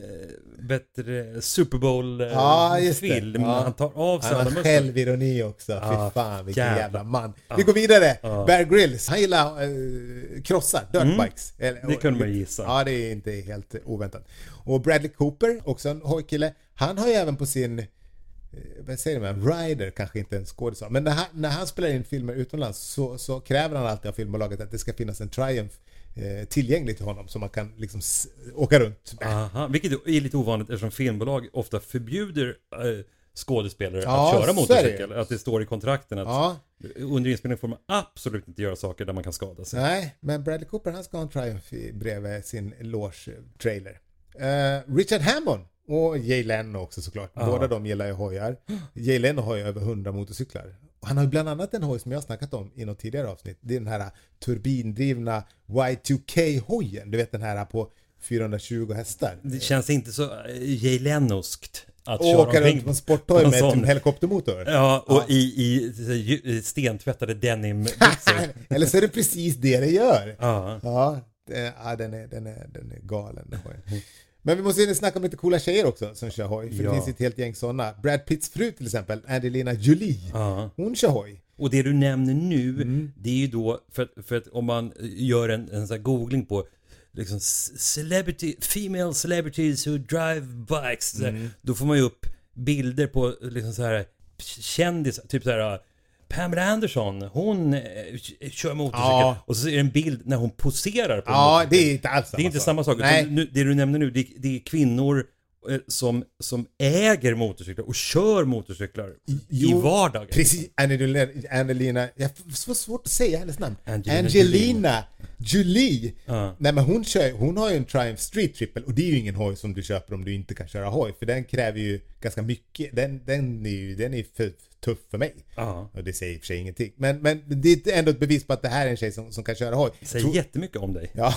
Speaker 2: bättre Super Bowl eh,
Speaker 1: Ja, just det.
Speaker 2: film.
Speaker 1: Ja.
Speaker 2: Han tar av sig
Speaker 1: Han
Speaker 2: alla
Speaker 1: har
Speaker 2: muskler.
Speaker 1: självironi också.
Speaker 2: Ja,
Speaker 1: Fy fan, vilken
Speaker 2: jävla.
Speaker 1: jävla, man.
Speaker 2: Ja.
Speaker 1: Vi går vidare.
Speaker 2: Ja.
Speaker 1: Bear Grylls. Han gillar eh, krossar, dirtbikes. Eller-
Speaker 2: Det kunde man ju gissa.
Speaker 1: Ja, det är inte helt oväntat. Och Bradley Cooper, också en hojkille. Han har ju även på sin eh, vad säger man? Rider, kanske inte en skådespelare. Men när han, när han spelar in filmer utomlands så, så kräver han alltid av filmbolaget att det ska finnas en Triumph eh, tillgänglig till honom så man kan liksom s- åka runt med.
Speaker 2: Aha, vilket är lite ovanligt eftersom filmbolag ofta förbjuder eh, skådespelare
Speaker 1: Ja,
Speaker 2: att köra
Speaker 1: så är det.
Speaker 2: motorcykel. Att det står i kontrakten att
Speaker 1: Ja,
Speaker 2: under inspelning får man absolut inte göra saker där man kan skada sig.
Speaker 1: nej, men Bradley Cooper han ska ha en Triumph i- bredvid sin loge-trailer. Uh, Richard Hammond och Jay Leno också såklart.
Speaker 2: Ja.
Speaker 1: Båda de gillar ju hojar. Jay Leno har ju över hundra motorcyklar. Och han har ju bland annat en hoj som jag har snackat om i något tidigare avsnitt. Det är den här turbindrivna Y två K-hojen. Du vet den här på fyrahundratjugo hästar.
Speaker 2: Det känns inte så eh, Jay Lenoskt att
Speaker 1: Och
Speaker 2: köra
Speaker 1: åka
Speaker 2: omkring
Speaker 1: runt på en sporthoj
Speaker 2: en
Speaker 1: med
Speaker 2: sån.
Speaker 1: en helikoptermotor.
Speaker 2: Ja, och
Speaker 1: Ja.
Speaker 2: i, i, i, i stentvättade denimbyxor.
Speaker 1: Eller så är det precis det det gör.
Speaker 2: Ja.
Speaker 1: Ja, det, ja den, är, den, är, den är galen. Den hojen. Men vi måste ju snacka om lite coola tjejer också som kör hoj. För
Speaker 2: Ja.
Speaker 1: det finns ett helt gäng sådana. Brad Pitts fru till exempel, Angelina Jolie.
Speaker 2: Ja.
Speaker 1: Hon kör hoj.
Speaker 2: Och det du nämner nu,
Speaker 1: Mm.
Speaker 2: det är ju då, för, att- för att om man gör en, en sån här googling på liksom celebrity, female celebrities who drive bikes, så här, då får man ju upp bilder på liksom så här kändisar, typ så här Pamela Anderson, hon eh, kör motorcykel.
Speaker 1: Ja.
Speaker 2: Och så är det en bild när hon poserar på en
Speaker 1: Ja,
Speaker 2: motorcykel.
Speaker 1: det är inte alls samma
Speaker 2: Det är inte
Speaker 1: sak.
Speaker 2: samma sak.
Speaker 1: Nej.
Speaker 2: Utan nu, det du nämner nu, det, det är kvinnor eh, som, som äger motorcyklar och kör motorcyklar i
Speaker 1: Jo,
Speaker 2: vardagen.
Speaker 1: Precis, Angelina, Angelina jag har så svårt att säga hennes namn.
Speaker 2: Angelina
Speaker 1: Angelina Jolie.
Speaker 2: Ja.
Speaker 1: Nej, men hon kör, hon har ju en Triumph Street Triple och det är ju ingen hoj som du köper om du inte kan köra hoj, för den kräver ju ganska mycket. Den, den är ju den är för tuff för mig.
Speaker 2: Ja.
Speaker 1: Och det säger i och för sig ingenting. Men, men det är ändå ett bevis på att det här är en tjej som, som kan köra hoj.
Speaker 2: Säger
Speaker 1: Tror-
Speaker 2: jättemycket om dig.
Speaker 1: Ja,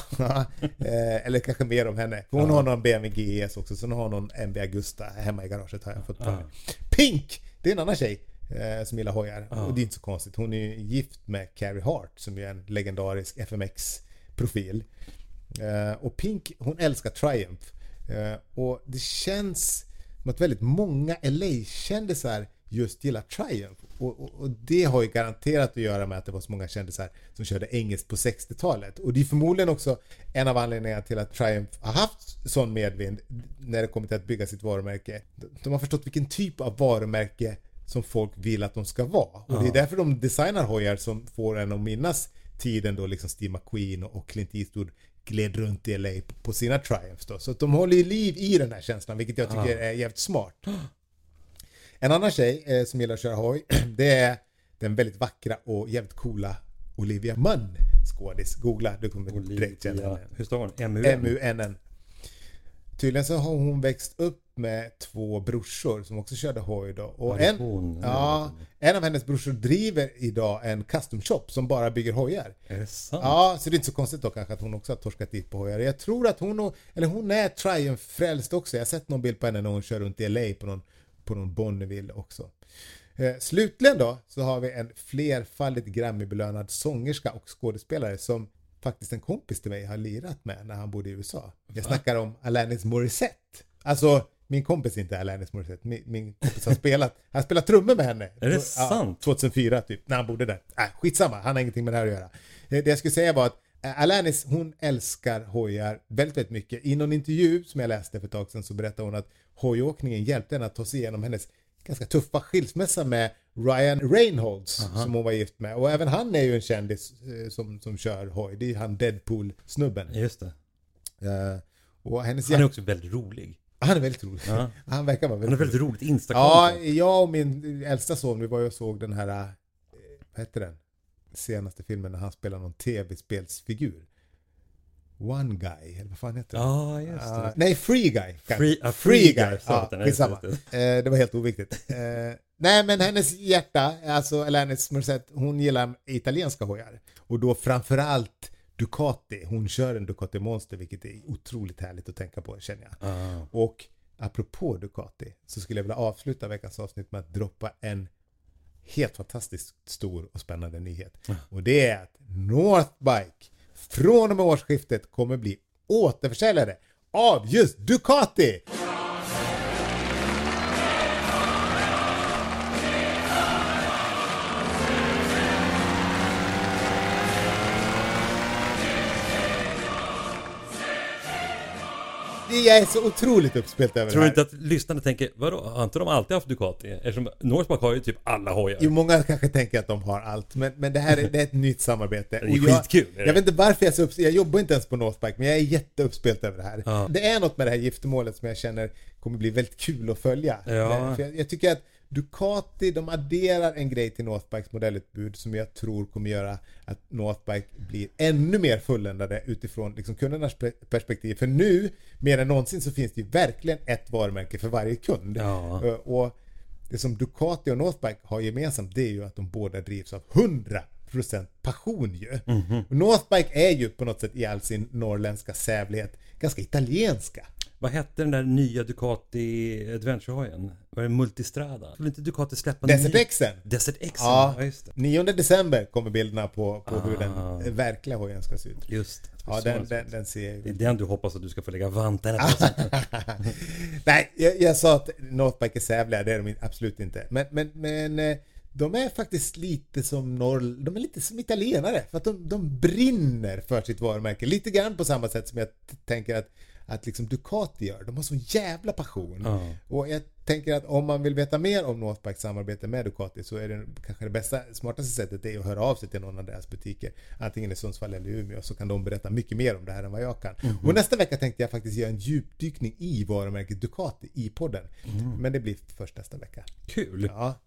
Speaker 1: eh, eller kanske mer om henne. För hon har någon B M W G S också, så hon har någon M B Agusta hemma i garaget har jag fått på.
Speaker 2: Ja.
Speaker 1: Pink! Det är en annan tjej eh, som gillar hojar.
Speaker 2: Ja.
Speaker 1: Och det är inte så konstigt. Hon är ju gift med Carrie Hart som är en legendarisk F M X-profil. Eh, och Pink, hon älskar Triumph. Eh, och det känns som att väldigt många L A-kändisar just gillar Triumph. Och, och, och det har ju garanterat att göra med att det var så många kändisar som körde engelskt på sextiotalet. Och det är förmodligen också en av anledningarna till att Triumph har haft sån medvind när det kommer till att bygga sitt varumärke. De har förstått vilken typ av varumärke som folk vill att de ska vara. Och det är därför de designar hojar som får en att minnas tiden då liksom Steve McQueen och Clint Eastwood gled runt i L A på sina Triumphs då. Så att de håller ju liv i den här känslan, vilket jag tycker är jävligt smart. En annan tjej eh, som gillar att köra hoj, det är den väldigt vackra och jävligt coola Olivia Munn, skådis. Googla, du kommer direkt känna
Speaker 2: Olivia,
Speaker 1: henne.
Speaker 2: hur står hon? M U
Speaker 1: M U N N. Tydligen så har hon växt upp med två brorsor som också körde hoj då. Och
Speaker 2: Ja, det är
Speaker 1: en,
Speaker 2: hon.
Speaker 1: ja, en av hennes brorsor driver idag en custom shop som bara bygger hojar.
Speaker 2: Är det sant?
Speaker 1: Ja, så det är inte så konstigt då kanske att hon också har torskat dit på hojar. Jag tror att hon, och, eller hon är Triumph-frälst också. Jag har sett någon bild på henne när hon kör runt i L A på någon, på någon Bonneville också. Eh, slutligen då så har vi en flerfaldigt Grammy-belönad sångerska och skådespelare som faktiskt en kompis till mig har lirat med när han bodde i U S A. Jag snackar om Alanis Morissette. Alltså, min kompis är inte Alanis Morissette. Min, min kompis har spelat, han har spelat trummor med henne.
Speaker 2: Är det
Speaker 1: Ja,
Speaker 2: sant?
Speaker 1: tjugohundrafyra typ, när han bodde där. Äh, skitsamma, han har ingenting med det här att göra. Eh, Det jag skulle säga var att eh, Alanis, hon älskar hojar väldigt, väldigt mycket. I någon intervju som jag läste för ett tag sedan så berättade hon att hojåkningen hjälpte henne att ta sig igenom hennes ganska tuffa skilsmässa med Ryan Reynolds. Aha. Som hon var gift med. Och även han är ju en kändis eh, som, som kör hoj. Det är han Deadpool-snubben.
Speaker 2: Just det.
Speaker 1: Uh, och hennes
Speaker 2: Han är
Speaker 1: hjärt-
Speaker 2: också väldigt rolig.
Speaker 1: han är väldigt rolig.
Speaker 2: Ja.
Speaker 1: Han verkar vara
Speaker 2: Han är
Speaker 1: väldigt
Speaker 2: väldigt roligt Instagram.
Speaker 1: Ja, jag och min äldsta son, vi var ju och såg den här, eh, vad heter den? Senaste filmen när han spelar någon tv-spelsfigur. One Guy, eller vad fan heter den?
Speaker 2: Ja, just det.
Speaker 1: Uh, nej, Free Guy.
Speaker 2: Free, a free guy.
Speaker 1: Ja,
Speaker 2: Ja,
Speaker 1: skitsamma. Eh, det var helt oviktigt. Eh, nej, men hennes hjärta, alltså Alanis Morissette, hon gillar italienska hojar. Och då framförallt Ducati. Hon kör en Ducati Monster, vilket är otroligt härligt att tänka på, känner jag.
Speaker 2: Ah.
Speaker 1: Och apropå Ducati så skulle jag vilja avsluta veckans avsnitt med att droppa en helt fantastiskt stor och spännande nyhet.
Speaker 2: Ah.
Speaker 1: Och det är att Northbike från och med årsskiftet kommer bli återförsäljare av just Ducati. Jag är så otroligt uppspelt över
Speaker 2: Tror
Speaker 1: det
Speaker 2: du
Speaker 1: här.
Speaker 2: inte att lyssnarna tänker, vadå, har inte de alltid haft Ducati? Eftersom Northbike har ju typ alla hojar.
Speaker 1: Jo, många kanske tänker att de har allt, men, men det här är, det är ett nytt samarbete.
Speaker 2: Det är
Speaker 1: Och jag,
Speaker 2: skitkul, är det?
Speaker 1: Jag vet inte varför jag är så uppspelt. Jag jobbar inte ens på Northbike, men jag är jätteuppspelt över det här.
Speaker 2: Ja.
Speaker 1: Det är något med det här giftermålet som jag känner kommer bli väldigt kul att följa.
Speaker 2: Ja.
Speaker 1: För jag, jag tycker att Ducati, de adderar en grej till Northbikes modellutbud som jag tror kommer göra att Northbike blir ännu mer fulländade utifrån liksom kundernas perspektiv. För nu, mer än någonsin, så finns det ju verkligen ett varumärke för varje kund.
Speaker 2: Ja.
Speaker 1: Och det som Ducati och Northbike har gemensamt, det är ju att de båda drivs av hundra procent passion ju. Mm-hmm. Northbike är ju på något sätt i all sin norrländska sävlighet ganska italienska.
Speaker 2: Vad hette den där nya Ducati Adventure-hojen? Var det Multistrada? Skulle inte Ducati släppa
Speaker 1: Desert
Speaker 2: ny...
Speaker 1: Xen.
Speaker 2: Desert Xen,
Speaker 1: Ja,
Speaker 2: ja, just det.
Speaker 1: nionde december kommer bilderna på, på
Speaker 2: Ah.
Speaker 1: hur den verkliga hojen ska se ut.
Speaker 2: Just.
Speaker 1: Ja,
Speaker 2: Så
Speaker 1: den,
Speaker 2: alltså.
Speaker 1: den, den ser
Speaker 2: Det är den du hoppas att du ska få lägga vantarna på.
Speaker 1: Nej, jag, jag sa att Northbike är sävliga, det är de absolut inte. Men, men, men de är faktiskt lite som norr, de är lite som italienare för att de, de brinner för sitt varumärke. Lite grann på samma sätt som jag t- tänker att, att liksom Ducati gör. De har så jävla passion. Mm. Och jag tänker att om man vill veta mer om Northbikes samarbete med Ducati så är det kanske det bästa, smartaste sättet är att höra av sig till någon av deras butiker. Antingen i Sundsvall eller Umeå, så kan de berätta mycket mer om det här än vad jag kan. Mm. Och nästa vecka tänkte jag faktiskt göra en djupdykning i varumärket Ducati i podden. Mm. Men det blir först nästa vecka.
Speaker 2: Kul!
Speaker 1: Ja.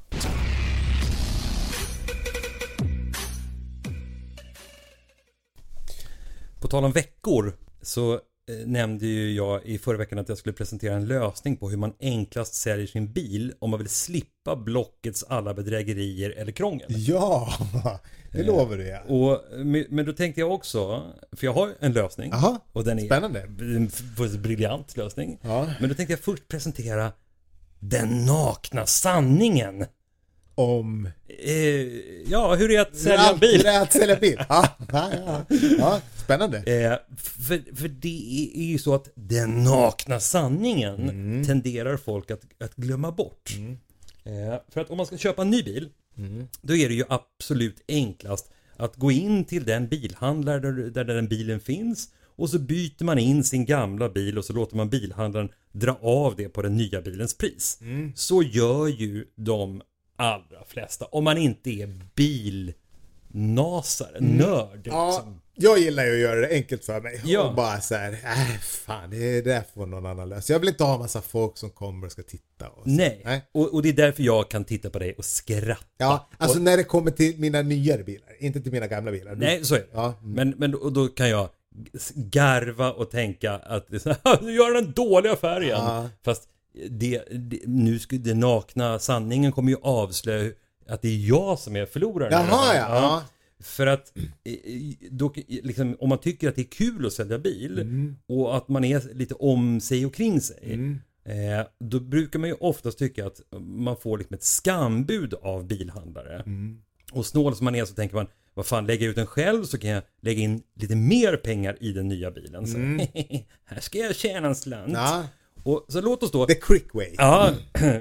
Speaker 2: På tal om veckor så eh, nämnde ju jag i förra veckan att jag skulle presentera en lösning på hur man enklast säljer sin bil om man vill slippa Blockets alla bedrägerier eller krångel.
Speaker 1: Ja, det lovar du ja.
Speaker 2: Och, men då tänkte jag också, för jag har en lösning.
Speaker 1: Aha,
Speaker 2: och den är
Speaker 1: spännande.
Speaker 2: En briljant lösning.
Speaker 1: Ja.
Speaker 2: Men då tänkte jag först presentera den nakna sanningen.
Speaker 1: Om...
Speaker 2: Eh, ja, hur är det att sälja en bil?
Speaker 1: Hur är det att sälja bil? Ja, ja, ja. Ja, spännande.
Speaker 2: Eh, för, för det är ju så att den nakna sanningen mm. tenderar folk att, att glömma bort. Mm. Eh, för att om man ska köpa en ny bil, mm. då är det ju absolut enklast att gå in till den bilhandlare där, där den bilen finns. Och så byter man in sin gamla bil och så låter man bilhandlaren dra av det på den nya bilens pris. Mm. Så gör ju de allra flesta. Om man inte är bilnasare, mm. nörd.
Speaker 1: Ja,
Speaker 2: liksom.
Speaker 1: Jag gillar ju att göra det enkelt för mig.
Speaker 2: Ja.
Speaker 1: Och bara så här, äh, fan, det är där får någon annan lösa. Jag vill inte ha en massa folk som kommer och ska titta. Och så.
Speaker 2: Nej, Nej. Och, och det är därför jag kan titta på dig och skratta.
Speaker 1: Ja, alltså
Speaker 2: och,
Speaker 1: när det kommer till mina nyare bilar. Inte till mina gamla bilar.
Speaker 2: Nej, så är det.
Speaker 1: Ja.
Speaker 2: Men, men då, då kan jag garva och tänka att nu gör den dåliga affären. Ja. Fast det, det, nu skulle den nakna sanningen kommer ju avslöja att det är jag som är förloraren.
Speaker 1: Jaha, ja. ja.
Speaker 2: För att då, liksom, om man tycker att det är kul att sälja bil mm. och att man är lite om sig och kring sig mm. eh, då brukar man ju oftast tycka att man får liksom ett skambud av bilhandlare. Mm. Och snål som man är så tänker man, vad fan, lägger jag ut den själv så kan jag lägga in lite mer pengar i den nya bilen. Så, mm. här ska jag tjäna en slant. Ja. Och så låt oss då...
Speaker 1: The quick way.
Speaker 2: Ja,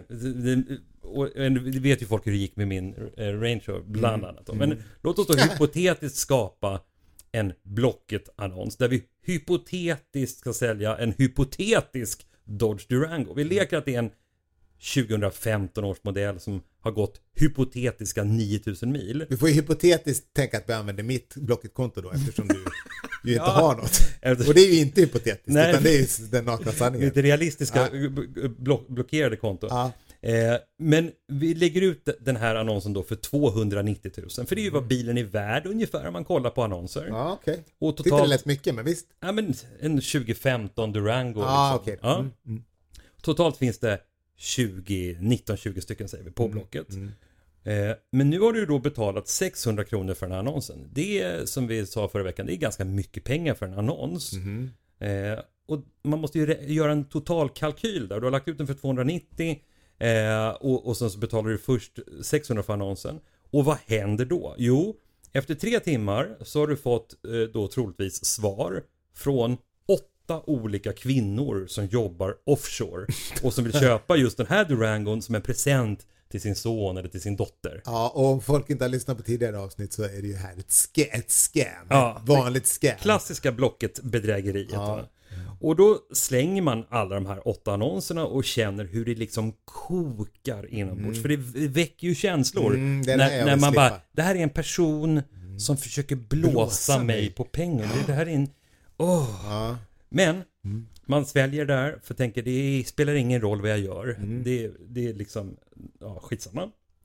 Speaker 2: och det vet ju folk hur det gick med min Range Rover bland mm. annat. Men mm. låt oss då hypotetiskt skapa en Blocket-annons där vi hypotetiskt ska sälja en hypotetisk Dodge Durango. Vi leker att det är en tjugohundrafemton års modell som har gått hypotetiska nio tusen mil.
Speaker 1: Du får ju hypotetiskt tänka att vi använder mitt Blocket-konto då eftersom du ju inte ja. har något. Och det är ju inte hypotetiskt. Nej, utan det är ju den nakna sanningen.
Speaker 2: Det realistiska ja. block- blockerade konto. Ja. Eh, men vi lägger ut den här annonsen då för tvåhundranittio tusen. För det är ju vad bilen är värd ungefär om man kollar på annonser.
Speaker 1: Ja, okej. Okay.
Speaker 2: Och
Speaker 1: totalt... det lät mycket, men visst.
Speaker 2: Ja, men en tjugo femton Durango.
Speaker 1: Ah, liksom. Okay.
Speaker 2: Ja,
Speaker 1: mm, mm.
Speaker 2: totalt finns det tjugo, nitton tjugo stycken säger vi på mm, Blocket. Mm. Eh, men nu har du då betalat sexhundra kronor för den här annonsen. Det är, som vi sa förra veckan, det är ganska mycket pengar för en annons. Mm. Eh, och man måste ju re- göra en total kalkyl där. Du har lagt ut den för tvåhundranittio eh, och, och sen så betalar du först sexhundra för annonsen. Och vad händer då? Jo, efter tre timmar så har du fått eh, då troligtvis svar från åtta olika kvinnor som jobbar offshore och som vill köpa just den här Durangon som en present till sin son eller till sin dotter.
Speaker 1: Ja, och om folk inte har lyssnat på tidigare avsnitt så är det ju här ett, sk- ett scam. Ja, ett vanligt scam.
Speaker 2: Klassiska Blocket-bedrägeriet.
Speaker 1: Ja.
Speaker 2: Och då slänger man alla de här åtta annonserna och känner hur det liksom kokar inombords. Mm. För det väcker ju känslor. Mm, när när man slippa. bara, det här är en person mm. som försöker blåsa, blåsa mig. mig på pengar. Det här är en... Åh... Ja. Men mm. man sväljer där för tänker det spelar ingen roll vad jag gör. Mm. Det, det är liksom ja, skitsamma.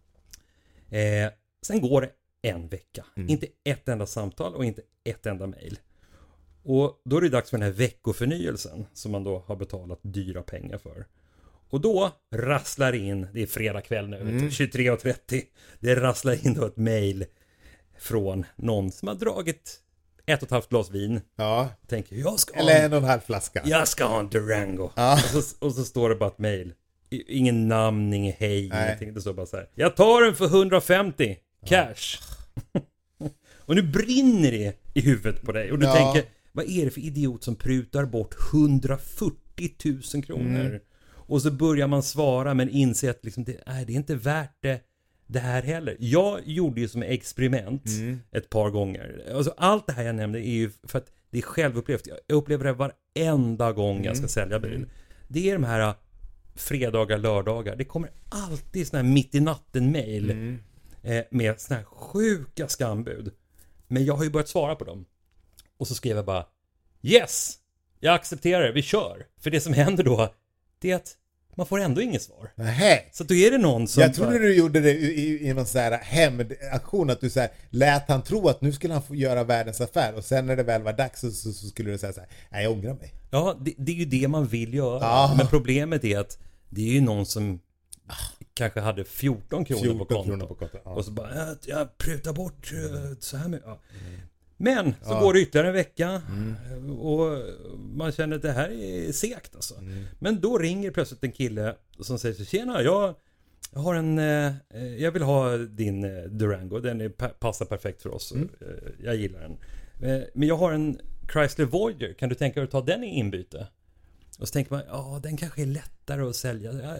Speaker 2: Eh, sen går det en vecka. Mm. Inte ett enda samtal och inte ett enda mejl. Och då är det dags för den här veckoförnyelsen som man då har betalat dyra pengar för. Och då rasslar in, det är fredag kväll nu, mm. tjugotre och trettio. Det rasslar in då ett mejl från någon som har dragit ett och ett halvt glas vin. Ja. Tänker, jag ska
Speaker 1: Eller en,
Speaker 2: en
Speaker 1: och en halv flaska.
Speaker 2: Jag ska ha en Durango. Ja. Och, så, och så står det bara ett mejl. Ingen namn, ingen hej, Nej. ingenting. Det står bara så här. Jag tar den för hundrafemtio cash. Ja. Och nu brinner det i huvudet på dig. Och du ja. tänker, vad är det för idiot som prutar bort hundrafyrtio tusen kronor? Mm. Och så börjar man svara men inser att liksom det, nej, det är inte värt det. det här heller. Jag gjorde ju som experiment mm. ett par gånger. Alltså, allt det här jag nämnde är ju för att det är självupplevt. Jag upplever det varenda gång mm. jag ska sälja bil. Mm. Det är de här fredagar, lördagar. Det kommer alltid såna här mitt i natten-mail mm. eh, med såna här sjuka skambud. Men jag har ju börjat svara på dem. Och så skrev jag bara yes, jag accepterar det, vi kör. För det som händer då, det är att man får ändå inget svar.
Speaker 1: Nej.
Speaker 2: Så då är det någon som...
Speaker 1: Jag trodde du gjorde det i, i, i någon sån här hämndaktion, att du så här, lät han tro att nu skulle han få göra världens affär, och sen när det väl var dags så, så, så skulle du säga så här: nej, jag ångrar mig.
Speaker 2: Ja, det, det är ju det man vill göra.
Speaker 1: Ah.
Speaker 2: Men problemet är att det är ju någon som ah. kanske hade fjorton kronor
Speaker 1: fjorton
Speaker 2: på kontot.
Speaker 1: Kronor på kontot. Ah.
Speaker 2: Och så bara, jag, jag prutar bort mm. så här med... Ja. Mm. Men så ja. går det ytterligare en vecka mm. och man känner att det här är segt alltså. Mm. Men då ringer plötsligt en kille som säger så: tjena, jag, jag har en eh, jag vill ha din eh, Durango, den är, passar perfekt för oss. Mm. Eh, jag gillar den. Eh, men jag har en Chrysler Voyager, kan du tänka dig att ta den i inbyte? Och så tänker man, ja, den kanske är lättare att sälja. Ja,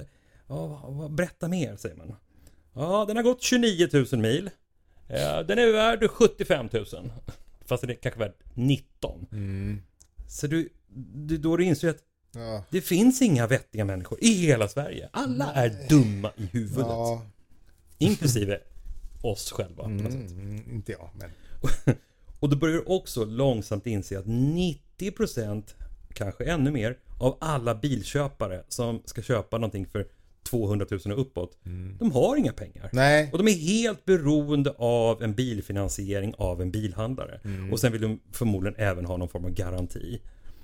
Speaker 2: ja, berätta mer, säger man. Ja, den har gått tjugonio tusen mil. Ja, den är värd sjuttiofem tusen. Fast det är kanske värd nitton. Mm. Så du, du då du inser att ja. det finns inga vettiga människor i hela Sverige. Alla är dumma i huvudet. Ja. Inklusive oss själva.
Speaker 1: Mm, mm, inte jag, men...
Speaker 2: Och då börjar du också långsamt inse att nittio procent, kanske ännu mer, av alla bilköpare som ska köpa någonting för tvåhundratusen och uppåt, mm. de har inga pengar.
Speaker 1: Nej.
Speaker 2: Och de är helt beroende av en bilfinansiering av en bilhandlare. Mm. Och sen vill de förmodligen även ha någon form av garanti.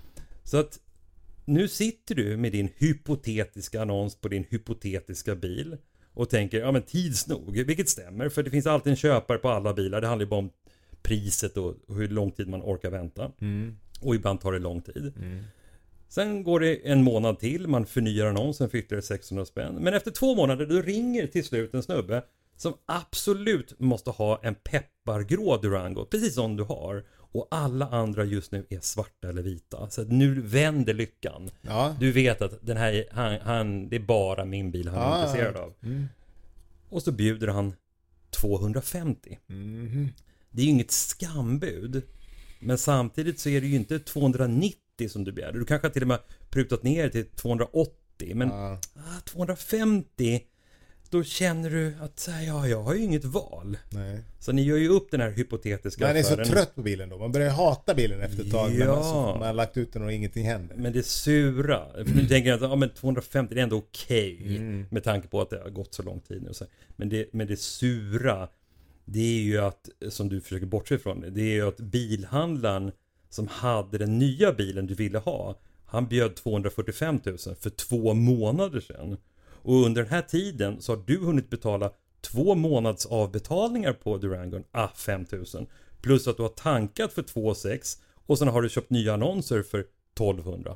Speaker 2: Så att nu sitter du med din hypotetiska annons på din hypotetiska bil och tänker, ja men tids nog, vilket stämmer, för det finns alltid en köpare på alla bilar. Det handlar ju bara om priset och hur lång tid man orkar vänta. Mm. Och ibland tar det lång tid. Mm. Sen går det en månad till, man förnyar annonsen för ytterligare sexhundra spänn. Men efter två månader då ringer till slut en snubbe som absolut måste ha en peppargrå Durango, precis som du har. Och alla andra just nu är svarta eller vita. Så nu vänder lyckan. Ja. Du vet att den här, han, han, det är bara min bil han är ja. intresserad av. Mm. Och så bjuder han tvåhundrafemtio. Mm. Det är ju inget skambud. Men samtidigt så är det ju inte tvåhundranittio som du begär. Du kanske till och med prutat ner till tvåhundraåttio. Men ja. ah, tvåhundrafemtio, då känner du att ja, jag har ju inget val. Nej. Så ni gör ju upp den här hypotetiska
Speaker 1: Man är affären. Så trött på bilen då. Man börjar hata bilen efter ett tag. Ja. Man, så, man har lagt ut den och ingenting händer.
Speaker 2: Men det är sura. För nu tänker jag att ja, men tvåhundrafemtio det är ändå okej. Okay, mm. Med tanke på att det har gått så lång tid nu. Men det, men det sura, det är ju att, som du försöker bortse ifrån, det är ju att bilhandlaren som hade den nya bilen du ville ha, han bjöd tvåhundrafyrtiofem tusen för två månader sedan. Och under den här tiden så har du hunnit betala två månads avbetalningar på Durangon, ah, fem tusen. Plus att du har tankat för två sex och sen har du köpt nya annonser för tolvhundra.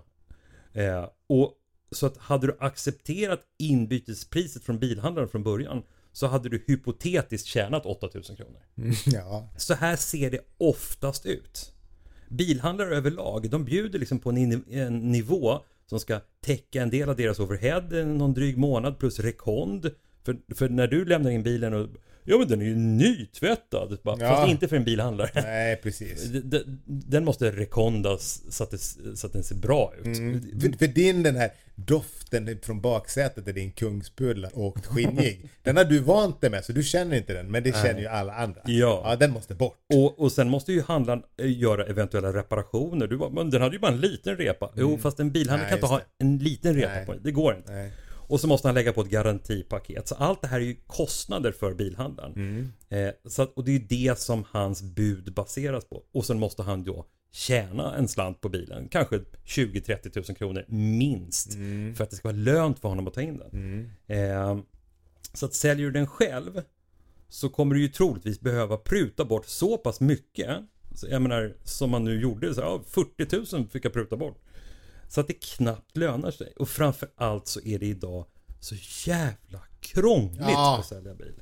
Speaker 2: Eh, och så att hade du accepterat inbytespriset från bilhandlaren från början, så hade du hypotetiskt tjänat åtta tusen kronor.
Speaker 1: Mm, ja.
Speaker 2: Så här ser det oftast ut. Bilhandlare överlag, de bjuder liksom på en, en nivå som ska täcka en del av deras overhead någon dryg månad plus rekond. För, för när du lämnar in bilen och ja men den är ju nytvättad. Bara, ja. Fast inte för en bilhandlare.
Speaker 1: Nej, precis.
Speaker 2: Den, den måste rekondas så att, det, så att den ser bra ut.
Speaker 1: Mm. För, för din den här doften från baksätet är din kungspulla och skinnig. Den har du vant dig med så du känner inte den. Men det känner ju alla andra.
Speaker 2: Ja,
Speaker 1: ja den måste bort.
Speaker 2: Och, och sen måste ju handlaren göra eventuella reparationer. Du bara, men den hade ju bara en liten repa. Mm. Jo, fast en bilhandlare kan inte ha en liten repa Nej. på det. Det går inte. Nej. Och så måste han lägga på ett garantipaket. Så allt det här är ju kostnader för bilhandlaren. Mm. Eh, så att, och det är ju det som hans bud baseras på. Och sen måste han då tjäna en slant på bilen. Kanske tjugo till trettio tusen kronor minst. Mm. För att det ska vara lönt för honom att ta in den. Mm. Eh, så att säljer du den själv så kommer du ju troligtvis behöva pruta bort så pass mycket. Så jag menar, som man nu gjorde. Så, ja, fyrtio tusen fick jag pruta bort. Så att det knappt lönar sig. Och framförallt så är det idag så jävla krångligt ja. att sälja bil.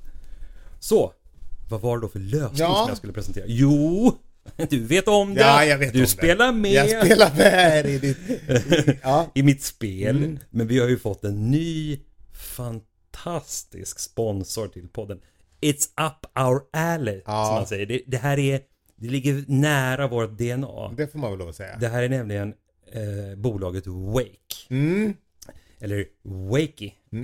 Speaker 2: Så, vad var det då för lösning ja. som jag skulle presentera? Jo, du vet om det.
Speaker 1: Ja, jag vet
Speaker 2: du
Speaker 1: om
Speaker 2: spelar
Speaker 1: det.
Speaker 2: med.
Speaker 1: Jag spelar med i, ditt, i, ja.
Speaker 2: i mitt spel. Mm. Men vi har ju fått en ny fantastisk sponsor till podden. it's up our alley,
Speaker 1: Ja.
Speaker 2: som man säger. Det, det här är, det ligger nära vårt D N A.
Speaker 1: Det får man väl lov att säga.
Speaker 2: Det här är nämligen eh, bolaget Wake.
Speaker 1: Mm.
Speaker 2: Eller Wakey.
Speaker 1: Mm.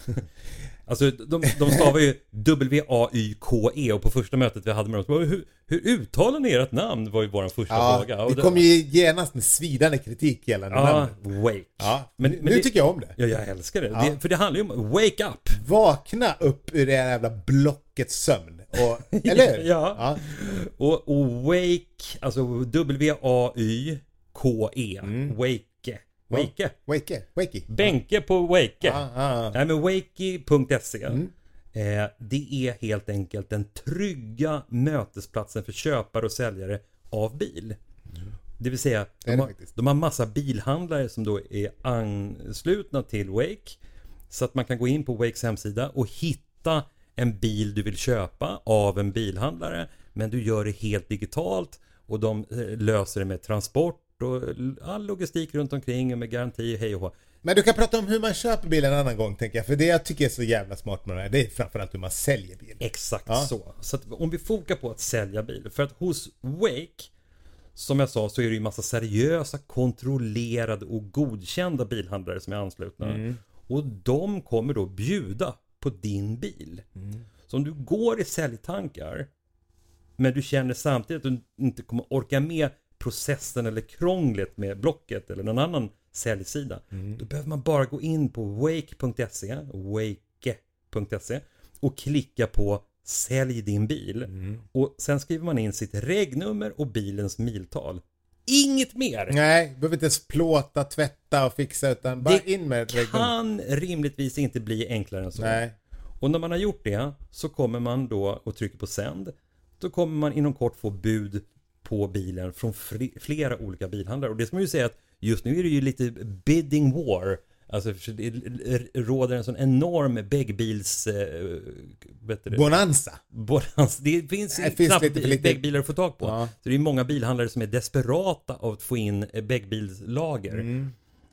Speaker 2: Alltså de, de stavar ju W A Y K E och på första mötet vi hade med dem så hur, hur uttalar ni ert namn var ju vår första
Speaker 1: Ja,
Speaker 2: fråga. Och
Speaker 1: vi
Speaker 2: det-
Speaker 1: kom ju genast med svidande kritik gällande
Speaker 2: Ja,
Speaker 1: namnet.
Speaker 2: Wake.
Speaker 1: Ja,
Speaker 2: Men-
Speaker 1: men,
Speaker 2: men
Speaker 1: nu
Speaker 2: det-
Speaker 1: tycker jag om det.
Speaker 2: Ja, jag älskar det.
Speaker 1: Ja.
Speaker 2: det. För det handlar ju om wake up.
Speaker 1: Vakna upp ur det jävla blockets sömn. Och, eller hur?
Speaker 2: Ja.
Speaker 1: ja.
Speaker 2: Och, och Wake, alltså W A Y K E.
Speaker 1: Mm.
Speaker 2: Wake. Wake.
Speaker 1: Wakey, wakey.
Speaker 2: Bänke på Wake.
Speaker 1: Ja, ja, ja.
Speaker 2: Nej men wakey punkt se.
Speaker 1: Mm.
Speaker 2: Eh, det är helt enkelt den trygga mötesplatsen för köpare och säljare av bil. Det vill säga,
Speaker 1: Det är
Speaker 2: de
Speaker 1: det
Speaker 2: har,
Speaker 1: faktiskt.
Speaker 2: de har massa bilhandlare som då är anslutna till Wake. Så att man kan gå in på Wakes hemsida och hitta en bil du vill köpa av en bilhandlare. Men du gör det helt digitalt och de eh, löser det med transport och all logistik runt omkring och med garanti, hej och hå.
Speaker 1: Men du kan prata om hur man köper bilen en annan gång, tänker jag. För det jag tycker är så jävla smart med det här, det är framförallt hur man säljer bil.
Speaker 2: Exakt
Speaker 1: Ja.
Speaker 2: så. Så att om vi fokar på att sälja bil. För att hos Wake, som jag sa, så är det ju massa seriösa, kontrollerade och godkända bilhandlare som är anslutna.
Speaker 1: Mm.
Speaker 2: Och de kommer då bjuda på din bil.
Speaker 1: Mm.
Speaker 2: Så om du går i säljtankar, men du känner samtidigt att du inte kommer orka med processen eller krånglet med Blocket eller någon annan säljsida.
Speaker 1: Mm.
Speaker 2: Då behöver man bara gå in på wake punkt se, wake punkt se och klicka på sälj din bil.
Speaker 1: Mm.
Speaker 2: Och sen skriver man in sitt regnummer och bilens miltal. Inget mer!
Speaker 1: Nej, du behöver inte ens plåta, tvätta och fixa, utan bara
Speaker 2: Det
Speaker 1: in med ett regnum.
Speaker 2: kan rimligtvis inte bli enklare än så.
Speaker 1: Nej.
Speaker 2: Och när man har gjort det så kommer man då och trycker på sänd. Då kommer man inom kort få bud på bilen från fl- flera olika bilhandlare. Och det ska man ju säga att just nu är det ju lite bidding war. Alltså det råder en sån enorm bäggbils... Eh, vet du det?
Speaker 1: Bonanza.
Speaker 2: Bonanza. Det finns,
Speaker 1: Det finns
Speaker 2: knappt
Speaker 1: lite för lite.
Speaker 2: bäggbilar att få tag på.
Speaker 1: Ja.
Speaker 2: Så det är många bilhandlare som är desperata av att få in eh, bäggbilslager.
Speaker 1: Mm.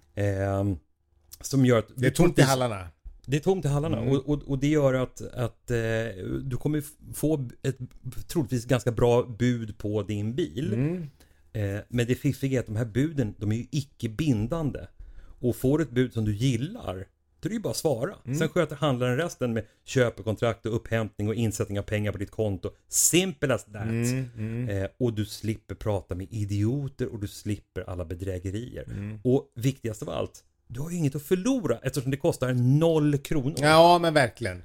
Speaker 2: Eh, som gör att...
Speaker 1: Det är tomt i hallarna.
Speaker 2: Det är tomt i hallarna
Speaker 1: Mm.
Speaker 2: och, och, och det gör att, att eh, du kommer få ett troligtvis ganska bra bud på din bil.
Speaker 1: Mm.
Speaker 2: Eh, men det fiffiga är att de här buden, de är ju icke bindande. Och får du ett bud som du gillar, då är det ju bara att svara.
Speaker 1: Mm.
Speaker 2: Sen sköter handlaren resten med köpekontrakt och upphämtning och insättning av pengar på ditt konto. Simple as that.
Speaker 1: Mm. Mm.
Speaker 2: Eh, och du slipper prata med idioter och du slipper alla bedrägerier.
Speaker 1: Mm.
Speaker 2: Och viktigast av allt, du har ju inget att förlora eftersom det kostar noll kronor.
Speaker 1: Ja, men verkligen.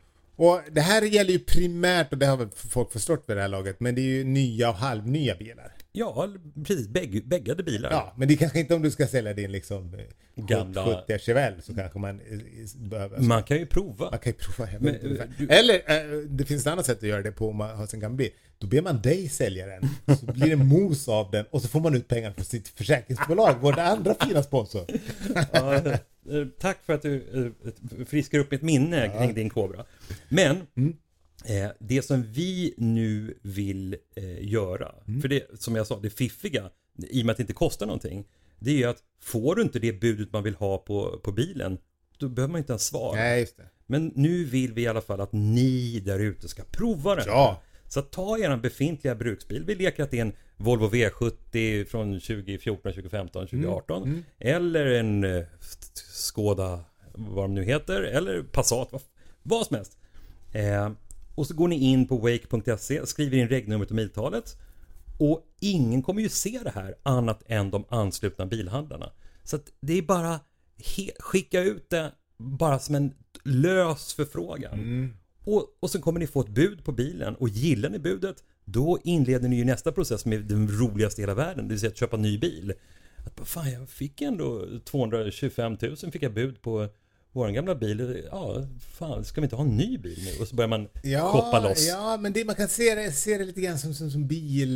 Speaker 1: Och det här gäller ju primärt, och det har väl folk förstått vid det här laget, men det är ju nya och halvnya bilar.
Speaker 2: Ja, precis. Bägg, bäggade bilar.
Speaker 1: Ja, men det är kanske inte om du ska sälja din liksom eh,
Speaker 2: Gamla-
Speaker 1: sjuttio Chevelle, så kanske man eh, behöver...
Speaker 2: Man kan ju prova.
Speaker 1: Man kan ju prova.
Speaker 2: Men,
Speaker 1: Men,
Speaker 2: eh, du-
Speaker 1: Eller eh, det finns ett annat sätt att göra det på om man har sin gamla bil. Då ber man dig sälja den. Så blir det mos av den och så får man ut pengar från sitt försäkringsbolag. Vår andra fina sponsor.
Speaker 2: Ja, eh, tack för att du eh, friskar upp mitt minne
Speaker 1: Ja.
Speaker 2: kring din Cobra. Men
Speaker 1: Mm.
Speaker 2: eh, det som vi nu vill eh, göra,
Speaker 1: Mm.
Speaker 2: för det som jag sa, det fiffiga, i och med att det inte kostar någonting, det är ju att får du inte det budet man vill ha på, på bilen, då behöver man inte ens svara.
Speaker 1: Nej, just det.
Speaker 2: Men nu vill vi i alla fall att ni där ute ska prova det.
Speaker 1: Ja.
Speaker 2: Så ta er befintliga bruksbil. Vi leker att det är en Volvo V sjuttio från tjugo fjorton, tjugo femton, tjugo arton.
Speaker 1: Mm.
Speaker 2: Eller en eh, Skoda, vad de nu heter. Eller Passat, vad, vad som helst. Eh, och så går ni in på wake punkt se, skriver in regnumret och miltalet. Och ingen kommer ju se det här annat än de anslutna bilhandlarna. Så att det är bara he- skicka ut det bara som en lös förfrågan.
Speaker 1: Mm.
Speaker 2: Och, och så kommer ni få ett bud på bilen. Och gillar ni budet, då inleder ni ju nästa process med den roligaste i hela världen. Det vill säga att köpa en ny bil. Att fan, jag fick ändå tvåhundratjugofem tusen fick jag bud på vår gamla bil. Ja, fan, ska vi inte ha en ny bil nu? Och så börjar man shoppa loss.
Speaker 1: Ja, men det, man kan se det, se det lite grann som, som, som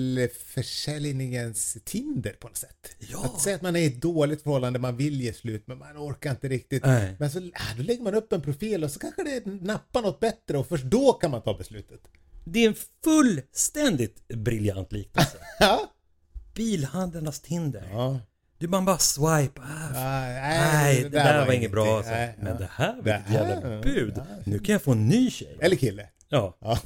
Speaker 1: bilförsäljningens Tinder på något sätt.
Speaker 2: Ja.
Speaker 1: Att säga att man är i ett dåligt förhållande, man vill ge slut, men man orkar inte riktigt.
Speaker 2: Nej.
Speaker 1: Men så ah, då lägger man upp en profil och så kanske det nappar något bättre och först då kan man ta beslutet.
Speaker 2: Det är en fullständigt briljant liknelse.
Speaker 1: Ja.
Speaker 2: Bilhandlarnas Tinder.
Speaker 1: Ja.
Speaker 2: Du man bara swipe. Ah,
Speaker 1: Ah,
Speaker 2: nej, det, där, var inget bra.
Speaker 1: ingenting.
Speaker 2: Så.
Speaker 1: Nej,
Speaker 2: Men
Speaker 1: ja.
Speaker 2: det här var
Speaker 1: Det
Speaker 2: ett
Speaker 1: här,
Speaker 2: jävla
Speaker 1: ja.
Speaker 2: bud.
Speaker 1: Ja.
Speaker 2: Nu kan jag få en ny tjej.
Speaker 1: Eller kille.
Speaker 2: Ja.
Speaker 1: Ja.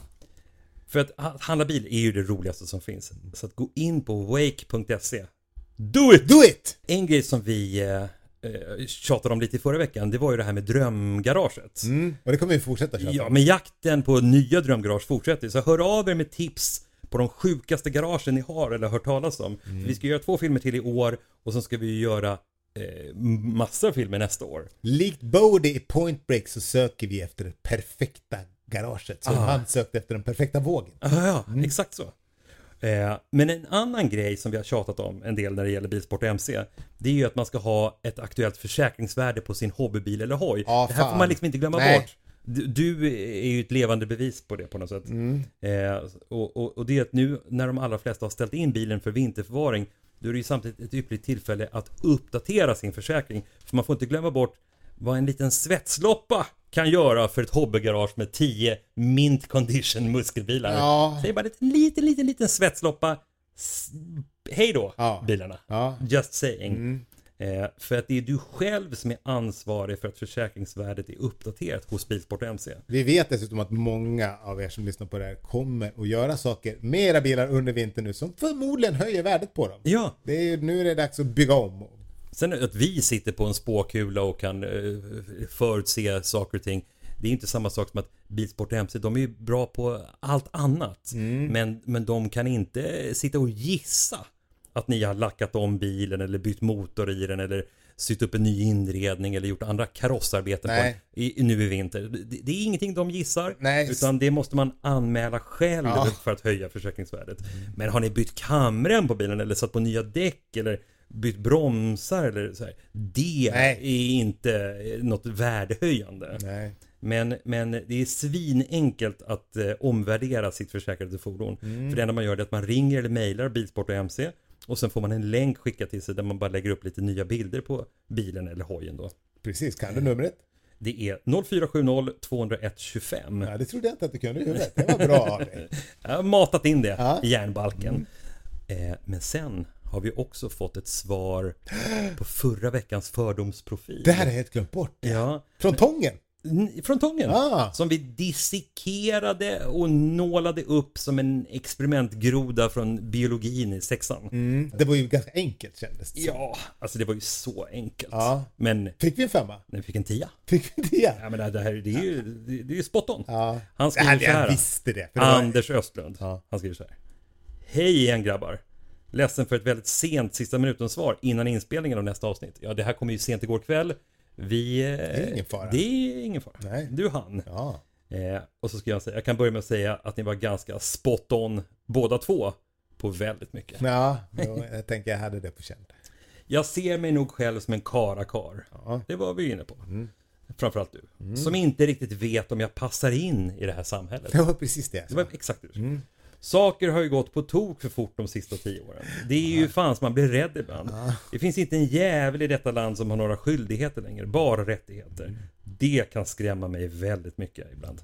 Speaker 2: För att ha- handla bil är ju det roligaste som finns. Så att gå in på wake punkt se. Do it!
Speaker 1: Do it!
Speaker 2: En grej som vi eh, eh, tjatade om lite i förra veckan, det var ju det här med drömgaraget.
Speaker 1: Mm. Och det kommer vi fortsätta köra.
Speaker 2: Ja, men jakten på nya drömgarage fortsätter. Så hör av er med tips på de sjukaste garagen ni har eller hört talas om.
Speaker 1: Mm.
Speaker 2: Vi ska göra två filmer till i år och sen ska vi göra eh, massor av filmer nästa år.
Speaker 1: Likt Bodie i Point Break så söker vi efter det perfekta garaget. Som
Speaker 2: Ah.
Speaker 1: han sökte efter den perfekta vågen.
Speaker 2: Ah, ja, exakt så. Eh, men en annan grej som vi har tjatat om en del när det gäller Bilsport M C, det är ju att man ska ha ett aktuellt försäkringsvärde på sin hobbybil eller hoj.
Speaker 1: Ah,
Speaker 2: det här
Speaker 1: fan.
Speaker 2: får man liksom inte glömma
Speaker 1: Nej.
Speaker 2: bort. Du, du är ju ett levande bevis på det på något sätt.
Speaker 1: Mm.
Speaker 2: Eh, och, och, och det är att nu när de allra flesta har ställt in bilen för vinterförvaring, då är det ju samtidigt ett ypperligt tillfälle att uppdatera sin försäkring. För man får inte glömma bort vad en liten svetsloppa kan göra för ett hobbygarage med tio mint condition muskelbilar.
Speaker 1: Ja.
Speaker 2: Säg bara en liten, liten, liten svetsloppa. S- Hej då,
Speaker 1: Ja.
Speaker 2: bilarna.
Speaker 1: Ja.
Speaker 2: Just saying.
Speaker 1: Mm.
Speaker 2: Eh, för att det är du själv som är ansvarig för att försäkringsvärdet är uppdaterat hos Bilsport M C.
Speaker 1: Vi vet dessutom att många av er som lyssnar på det här kommer att göra saker med era bilar under vintern nu som förmodligen höjer värdet på dem.
Speaker 2: Ja,
Speaker 1: Det är, nu är det dags att bygga om.
Speaker 2: sen att vi sitter på en spåkula och kan eh, förutse saker och ting. Det är inte samma sak som att Bilsport M C, de är ju bra på allt annat. Men, men de kan inte sitta och gissa att ni har lackat om bilen eller bytt motor i den eller sytt upp en ny inredning eller gjort andra karossarbeten på
Speaker 1: Nej.
Speaker 2: den i, nu i vinter. Det, det är ingenting de gissar,
Speaker 1: Nej.
Speaker 2: utan det måste man anmäla själv
Speaker 1: Ja.
Speaker 2: för att höja försäkringsvärdet. Men har ni bytt kamrem på bilen eller satt på nya däck eller bytt bromsar eller så här, det
Speaker 1: Nej.
Speaker 2: är inte något värdehöjande.
Speaker 1: Nej.
Speaker 2: Men, men det är svinenkelt att eh, omvärdera sitt försäkrade fordon.
Speaker 1: Mm.
Speaker 2: För det enda man gör är att man ringer eller mejlar Bilsport och M C och sen får man en länk skickad till sig där man bara lägger upp lite nya bilder på bilen eller hojen då.
Speaker 1: Precis, kan du numret?
Speaker 2: Det är noll fyra sju noll två noll ett två fem.
Speaker 1: Ja, det trodde jag inte att du kunde i huvudet. Det var bra av dig.
Speaker 2: Jag har matat in det
Speaker 1: Ja.
Speaker 2: i järnbalken. Eh, men sen har vi också fått ett svar på förra veckans fördomsprofil.
Speaker 1: Det här är helt glömt bort.
Speaker 2: Ja,
Speaker 1: Från Tången.
Speaker 2: N- från Tången.
Speaker 1: Ah.
Speaker 2: Som vi dissekerade och nålade upp som en experimentgroda från biologin i sexan.
Speaker 1: Mm. Det var ju ganska enkelt kändes det som.
Speaker 2: Ja, alltså det var ju så enkelt.
Speaker 1: Ja.
Speaker 2: Men
Speaker 1: Fick vi en femma?
Speaker 2: när vi fick en tia.
Speaker 1: Fick vi en tia?
Speaker 2: Ja, men det här, det här det är ju, det, det är ju spot on.
Speaker 1: Ja.
Speaker 2: Han
Speaker 1: Det
Speaker 2: skriver
Speaker 1: här,
Speaker 2: så här.
Speaker 1: jag visste det. För det var...
Speaker 2: Anders Östlund.
Speaker 1: Ja.
Speaker 2: Han skriver så här. Hej igen grabbar. Ledsen för ett väldigt sent sista minuten svar innan inspelningen av nästa avsnitt. Ja, det här kommer ju sent igår kväll. Vi... Det
Speaker 1: är ingen fara.
Speaker 2: Det är ingen fara.
Speaker 1: Nej.
Speaker 2: Du hann.
Speaker 1: Ja.
Speaker 2: Eh, och så ska jag säga, jag kan börja med att säga att ni var ganska spot on båda två på väldigt mycket.
Speaker 1: Ja, då, jag tänker jag hade det på känn.
Speaker 2: Jag ser mig nog själv som en karakar.
Speaker 1: Ja.
Speaker 2: Det var vi inne på.
Speaker 1: Mm.
Speaker 2: Framförallt du. Som inte riktigt vet om jag passar in i det här samhället.
Speaker 1: Det var precis det.
Speaker 2: Det var exakt du.
Speaker 1: Mm.
Speaker 2: Saker har ju gått på tok för fort de sista tio åren. Det är ju fan som man blir rädd ibland. Det finns inte en jävel i detta land som har några skyldigheter längre, bara rättigheter. Det kan skrämma mig väldigt mycket ibland.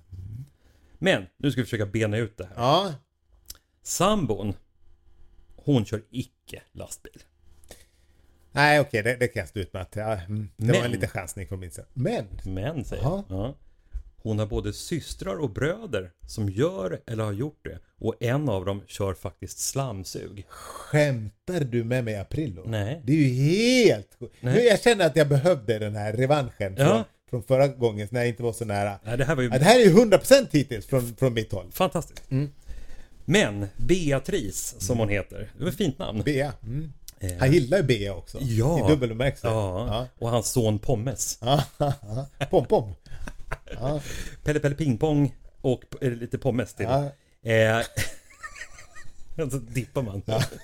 Speaker 2: Men nu ska vi försöka bena ut det här.
Speaker 1: Ja.
Speaker 2: Sambon, hon kör icke lastbil.
Speaker 1: Nej, okej, det, det kan jag stå ut med. Att, ja, mm, det
Speaker 2: Men-
Speaker 1: var en liten chansning från min sida. Men,
Speaker 2: Men, säger
Speaker 1: Jaha.
Speaker 2: jag. Ja. Hon har både systrar och bröder som gör eller har gjort det. Och en av dem kör faktiskt slamsug.
Speaker 1: skämtar du med mig Aprillo?
Speaker 2: Nej.
Speaker 1: Det är ju helt...
Speaker 2: Nej.
Speaker 1: Nu jag känner att jag behövde den här revanschen från,
Speaker 2: Ja.
Speaker 1: från förra gången när jag inte var så nära.
Speaker 2: Nej, det här var ju
Speaker 1: Ja, det här är ju hundra procent hittills från, från mitt håll.
Speaker 2: fantastiskt.
Speaker 1: Mm.
Speaker 2: Men Beatrice, som hon heter. Det var ett fint namn.
Speaker 1: Bea. Mm.
Speaker 2: Eh,
Speaker 1: Han gillar ju Bea också.
Speaker 2: Ja.
Speaker 1: I dubbel bemärkelse.
Speaker 2: Ja, och hans son Pommes.
Speaker 1: Ja. Ja. Pom pom. Ja.
Speaker 2: Pelle Pelle Pingpong och eh, lite pommes till.
Speaker 1: Ja.
Speaker 2: Eh, så dippar man.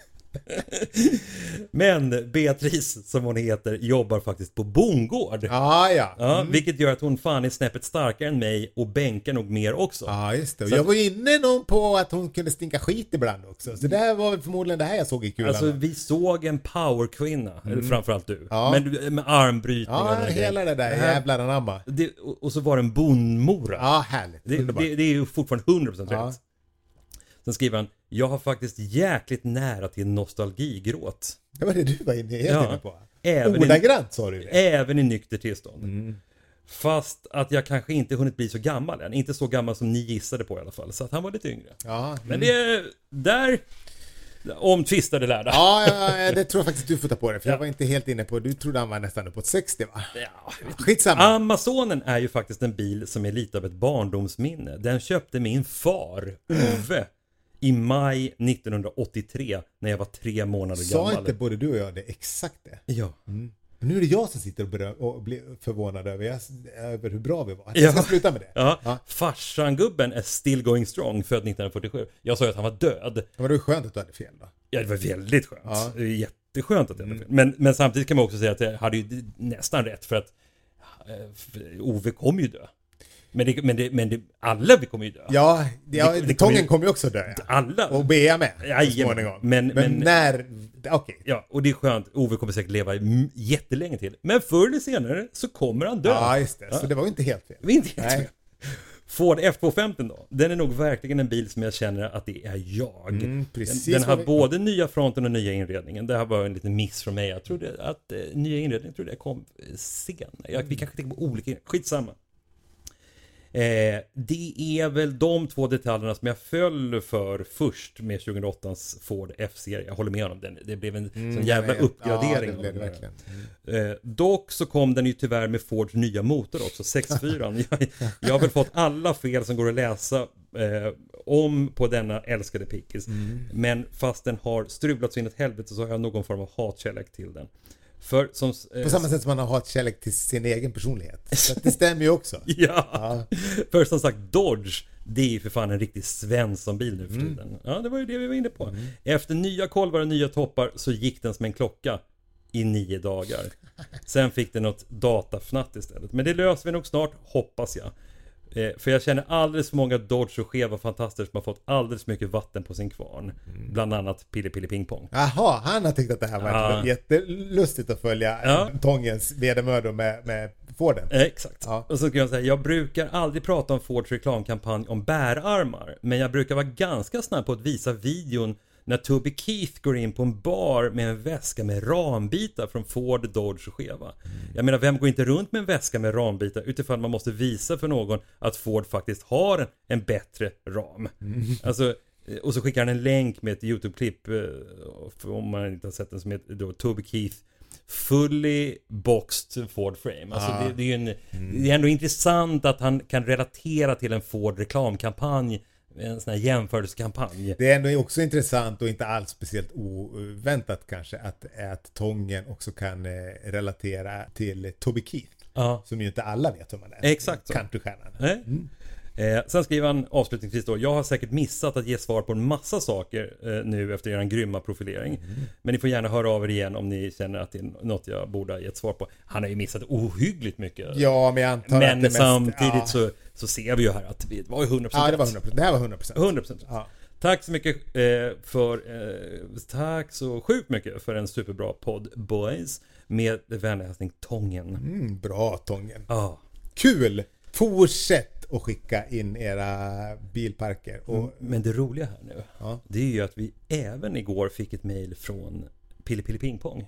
Speaker 2: Men Beatrice, som hon heter, jobbar faktiskt på bondgård.
Speaker 1: Ja, ja.
Speaker 2: Ja,
Speaker 1: Mm.
Speaker 2: vilket gör att hon fan är snäppet starkare än mig och bänkar nog mer också.
Speaker 1: Ja, just det. Och
Speaker 2: Så
Speaker 1: jag
Speaker 2: att-
Speaker 1: var inne någon på att hon kunde stinka skit ibland också. Så det här var väl förmodligen det här jag såg i kulan.
Speaker 2: Alltså vi såg en powerkvinna, eller framförallt du.
Speaker 1: Mm. Ja.
Speaker 2: Men du- med armbrytning och
Speaker 1: ja,
Speaker 2: den där
Speaker 1: hela det
Speaker 2: grejen.
Speaker 1: där
Speaker 2: här-
Speaker 1: jävlar anamma.
Speaker 2: det, och, och så var det en bondmora.
Speaker 1: Ja, härligt.
Speaker 2: Det,
Speaker 1: Underbart.
Speaker 2: det, det är ju fortfarande hundra procent
Speaker 1: Ja.
Speaker 2: rätt. Sen skriver han, jag har faktiskt jäkligt nära till nostalgigråt.
Speaker 1: Det var det du var inne, helt
Speaker 2: Ja.
Speaker 1: inne på.
Speaker 2: Även i,
Speaker 1: Ordagrant sa du det.
Speaker 2: även i nykter tillstånd.
Speaker 1: Mm.
Speaker 2: Fast att jag kanske inte hunnit bli så gammal än. Inte så gammal som ni gissade på i alla fall. Så att han var lite yngre.
Speaker 1: Ja, mm.
Speaker 2: Men det är där omtvistade lärda.
Speaker 1: Ja, ja, det tror jag faktiskt du får ta på det. För ja. jag var inte helt inne på, du trodde han var nästan uppåt sextio va?
Speaker 2: Ja,
Speaker 1: skitsamma.
Speaker 2: Amazonen är ju faktiskt en bil som är lite av ett barndomsminne. Den köpte min far, Ove, i maj nittonhundraåttiotre när jag var tre månader
Speaker 1: Sa
Speaker 2: gammal.
Speaker 1: Sa inte både du och jag det exakt det?
Speaker 2: Ja.
Speaker 1: Mm. Nu är det jag som sitter och, berö- och blir förvånad över, jag, över hur bra vi var. Jag ska
Speaker 2: ja.
Speaker 1: sluta med det.
Speaker 2: Ja. Ja. Farsan-gubben är still going strong, född nittonhundrafyrtiosju. Jag sa ju att han var död.
Speaker 1: Ja, men det var skönt att du hade fel då.
Speaker 2: Ja, det var väldigt skönt.
Speaker 1: Ja.
Speaker 2: Det är jätteskönt att jag hade fel. Men, men samtidigt kan man också säga att jag hade ju nästan rätt för att äh, Ove kom ju dö. Men, det, men, det, men det, alla vi kommer ju dö.
Speaker 1: Ja, ja
Speaker 2: det, det
Speaker 1: Tången
Speaker 2: kommer ju,
Speaker 1: kommer ju också dö. Ja.
Speaker 2: Alla.
Speaker 1: Och Bea med.
Speaker 2: Ja,
Speaker 1: småningom.
Speaker 2: Men,
Speaker 1: men,
Speaker 2: men
Speaker 1: när... Okej. Okay.
Speaker 2: Ja, och det är skönt. Ove kommer säkert leva jättelänge till. Men förr eller senare så kommer han dö.
Speaker 1: Ja, just det.
Speaker 2: Ja.
Speaker 1: Så det var ju inte helt fel.
Speaker 2: Det var inte helt fel. Ford F tvåhundrafemtio då. Den är nog verkligen en bil som jag känner att det är jag.
Speaker 1: Mm, precis
Speaker 2: den den har
Speaker 1: vi...
Speaker 2: både nya fronten och nya inredningen. Det här var en liten miss från mig. Jag trodde att eh, nya inredningen trodde jag kom eh, sen. Jag, vi kanske tänker på olika. Skitsamma. Eh, det är väl de två detaljerna som jag föll för först med tjugohundraåttas Ford F-serie. Jag håller med om den. Det blev en mm, sån jävla nej, uppgradering.
Speaker 1: Ja, det blev det verkligen.
Speaker 2: Mm. Eh, dock så kom den ju tyvärr med Fords nya motor också, sextiofyra. jag, jag har väl fått alla fel som går att läsa eh, om på denna älskade pickis. Mm. Men fast den har strulat så in ett helvete så har jag någon form av hatkärlek till den. För som, eh,
Speaker 1: på samma sätt som man har hatkärlek till sin egen personlighet. Så det stämmer ju också.
Speaker 2: ja. ja. För som sagt, Dodge, det är ju för fan en riktig Svensson-bil nu för tiden. Mm. Ja, det var ju det vi var inne på. Mm. Efter nya kolvar och nya toppar så gick den som en klocka i nio dagar. Sen fick den något datafnatt istället. Men det löser vi nog snart, hoppas jag. Eh, för jag känner alldeles för många Dodge och skeva fantaster som har fått alldeles mycket vatten på sin kvarn. Mm. Bland annat Pille Pille Ping Pong.
Speaker 1: Jaha, han har tyckt att det här var ja. jättelustigt att följa ja. Tångens vedermödor med, med Forden.
Speaker 2: Eh, exakt. Ja. Och så kan jag säga, jag brukar aldrig prata om Fords reklamkampanj om bärarmar. Men jag brukar vara ganska snabb på att visa videon när Toby Keith går in på en bar med en väska med rambitar från Ford, Dodge och Cheva. Mm. Jag menar, vem går inte runt med en väska med rambitar utifrån man måste visa för någon att Ford faktiskt har en, en bättre ram. Mm. Alltså, och så skickar han en länk med ett YouTube-klipp om man inte har sett den som heter då, Toby Keith fully boxed Ford frame. Alltså ah. det, det, är ju en, mm. det är ändå intressant att han kan relatera till en Ford reklamkampanj, en sån här jämförelsekampanj.
Speaker 1: Det är ändå också intressant och inte alls speciellt oväntat kanske att, att Tången också kan eh, relatera till Toby Keith. Ja. Som ju inte alla vet om man är.
Speaker 2: Exakt så.
Speaker 1: Countrystjärnan.
Speaker 2: Mm. Eh, sen skriver han avslutningsvis då: jag har säkert missat att ge svar på en massa saker eh, nu efter er grymma profilering. Mm. Men ni får gärna höra av er igen om ni känner att det är något jag borde ha gett svar på. Han har ju missat ohyggligt mycket.
Speaker 1: Ja, men jag antar
Speaker 2: men
Speaker 1: att det
Speaker 2: samtidigt
Speaker 1: mest, ja.
Speaker 2: så, så ser vi ju här att det var ju hundra procent.
Speaker 1: Ja, det var hundra procent. Det här var hundra procent.
Speaker 2: hundra procent. Ja. Tack så mycket eh, för eh, tack så sjukt mycket för en superbra podd, boys. Med vänlig hälsning Tången.
Speaker 1: Mm, bra Tången.
Speaker 2: Ah.
Speaker 1: Kul! Fortsätt att skicka in era bilparker. Och...
Speaker 2: Men det roliga här nu, ja. det är ju att vi även igår fick ett mejl från Pille Pille Ping Pong.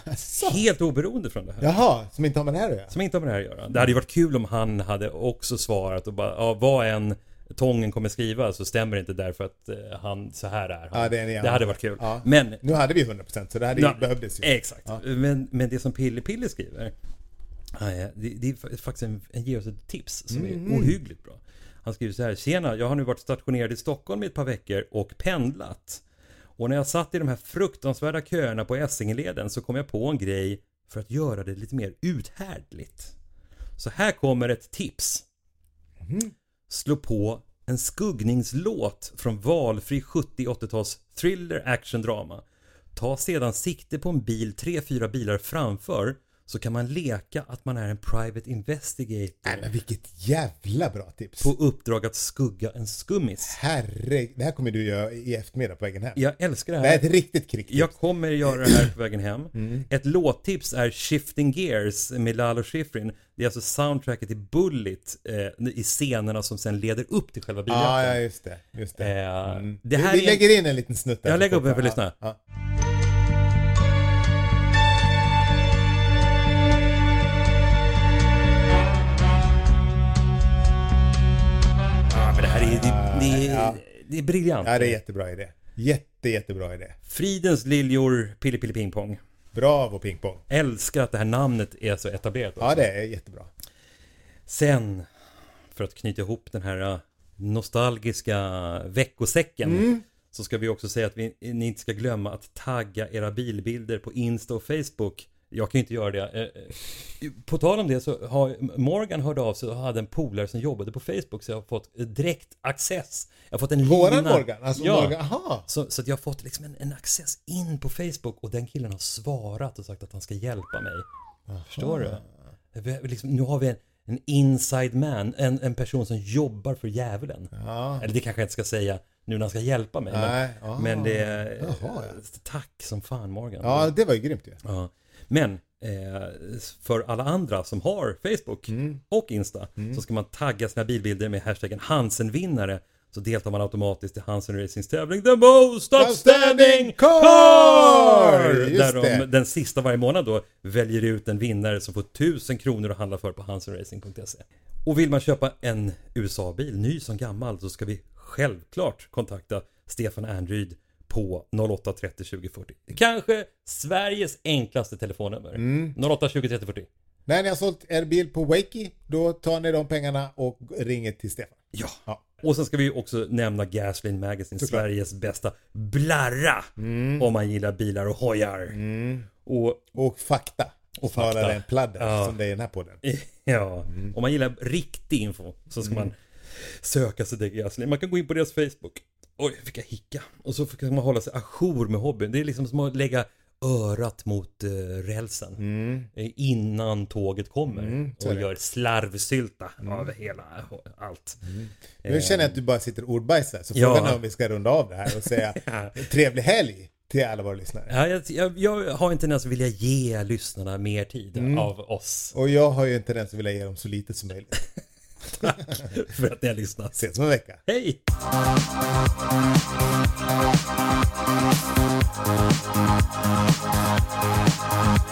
Speaker 2: Helt oberoende från det här.
Speaker 1: Jaha, som inte har med det här att göra.
Speaker 2: Som inte har med det här att göra. Det hade ju varit kul om han hade också svarat och bara, ja, vad en Tången kommer skriva så stämmer det inte därför att uh, han så här är. Han.
Speaker 1: Ja, det, är
Speaker 2: det hade varit kul.
Speaker 1: Ja.
Speaker 2: Men
Speaker 1: nu hade vi hundra procent så det hade
Speaker 2: ja,
Speaker 1: behövdes ju.
Speaker 2: Exakt.
Speaker 1: Ja.
Speaker 2: Men, men det som Pille Pille skriver, det, det är faktiskt en, en ger oss ett tips som mm. är ohyggligt bra. Han skriver så här: tjena, jag har nu varit stationerad i Stockholm i ett par veckor och pendlat. Och när jag satt i de här fruktansvärda köerna på Essingeleden så kom jag på en grej för att göra det lite mer uthärdligt. Så här kommer ett tips. Mm. Slå på en skuggningslåt från valfri sjuttio-åttio-tals thriller action drama. Ta sedan sikte på en bil tre fyra bilar framför, så kan man leka att man är en private investigator.
Speaker 1: Nej, men vilket jävla bra tips.
Speaker 2: På uppdrag att skugga en skummis.
Speaker 1: Herre, det här kommer du göra i eftermiddag på vägen hem.
Speaker 2: Jag älskar det här.
Speaker 1: Det är ett riktigt kricktips.
Speaker 2: Jag kommer göra det här på vägen hem. Mm. Ett låttips är Shifting Gears med Lalo Schifrin. Det är alltså soundtracket till Bullet eh, i scenerna som sen leder upp till själva biljakten.
Speaker 1: Ah, ja, just det. Just det.
Speaker 2: Eh,
Speaker 1: mm.
Speaker 2: det här
Speaker 1: vi, vi
Speaker 2: är...
Speaker 1: lägger in en liten snutt där.
Speaker 2: Jag lägger upp en för att lyssna.
Speaker 1: Ja.
Speaker 2: det, är,
Speaker 1: ja.
Speaker 2: det är briljant.
Speaker 1: Ja, det är jättebra idé. Jätte, jättebra idé.
Speaker 2: Fridens liljor, Pili Pili Ping Pong.
Speaker 1: Bravo Ping Pong.
Speaker 2: Älskar att det här namnet är så etablerat också.
Speaker 1: Ja, det är jättebra.
Speaker 2: Sen, för att knyta ihop den här nostalgiska veckosäcken, mm. så ska vi också säga att vi, ni inte ska glömma att tagga era bilbilder på Insta och Facebook. Jag kan ju inte göra det. På tal om det så har Morgan hört av sig och hade en polare som jobbade på Facebook, så jag har fått direkt access. Jag har fått en
Speaker 1: Våran
Speaker 2: lina.
Speaker 1: Morgan? Alltså
Speaker 2: ja.
Speaker 1: Morgan, aha.
Speaker 2: Så, så att jag har fått liksom en, en access in på Facebook, och den killen har svarat och sagt att han ska hjälpa mig. Aha. Förstår du? Vi, liksom, nu har vi en, en inside man, en, en person som jobbar för djävulen. Ja. Eller det kanske jag inte ska säga nu när han ska hjälpa mig. Nej. Men, ah. men det är Jaha, ja. Tack som fan Morgan.
Speaker 1: Ja, det var ju grymt ju. Ja.
Speaker 2: Ja. Men eh, för alla andra som har Facebook mm. och Insta mm. så ska man tagga sina bilbilder med hashtaggen Hansen-vinnare, så deltar man automatiskt i Hansen Racings tävling The Most Outstanding Car! Där de den sista varje månad då väljer ut en vinnare som får tusen kronor att handla för på hansen racing punkt se. Och vill man köpa en U S A-bil, ny som gammal, så ska vi självklart kontakta Stefan Andryd på noll åtta trettio tjugo fyrtio. Kanske Sveriges enklaste telefonnummer. Mm. noll åtta tjugo trettio fyrtio.
Speaker 1: När ni har sålt er bil på Wakey, då tar ni de pengarna och ringer till Stefan.
Speaker 2: Ja. ja. Och sen ska vi också nämna Gasoline Magazine, Såklart. Sveriges bästa blarra mm. om man gillar bilar och hojar. Mm. Och,
Speaker 1: och fakta. Och snarare en pladder ja. Som det är i den här podden.
Speaker 2: Ja, mm. om man gillar riktig info så ska mm. man söka sig till Gasoline. Man kan gå in på deras Facebook. Oj, fick jag hicka. Och så kan man hålla sig ajour med hobbyn. Det är liksom som att lägga örat mot uh, rälsen mm. innan tåget kommer mm, och gör slarvsylta mm. av hela allt.
Speaker 1: Mm. Nu känner jag att du bara sitter och ordbajsar, så frågan ja. är om vi ska runda av det här och säga trevlig helg till alla våra lyssnare.
Speaker 2: Ja, jag, jag, jag har inte ens vilja ge lyssnarna mer tid mm. av oss.
Speaker 1: Och jag har ju inte ens vilja ge dem så lite som möjligt.
Speaker 2: Tack för att ni har lyssnat.
Speaker 1: Ses om en vecka.
Speaker 2: Hej!
Speaker 4: We'll be right back.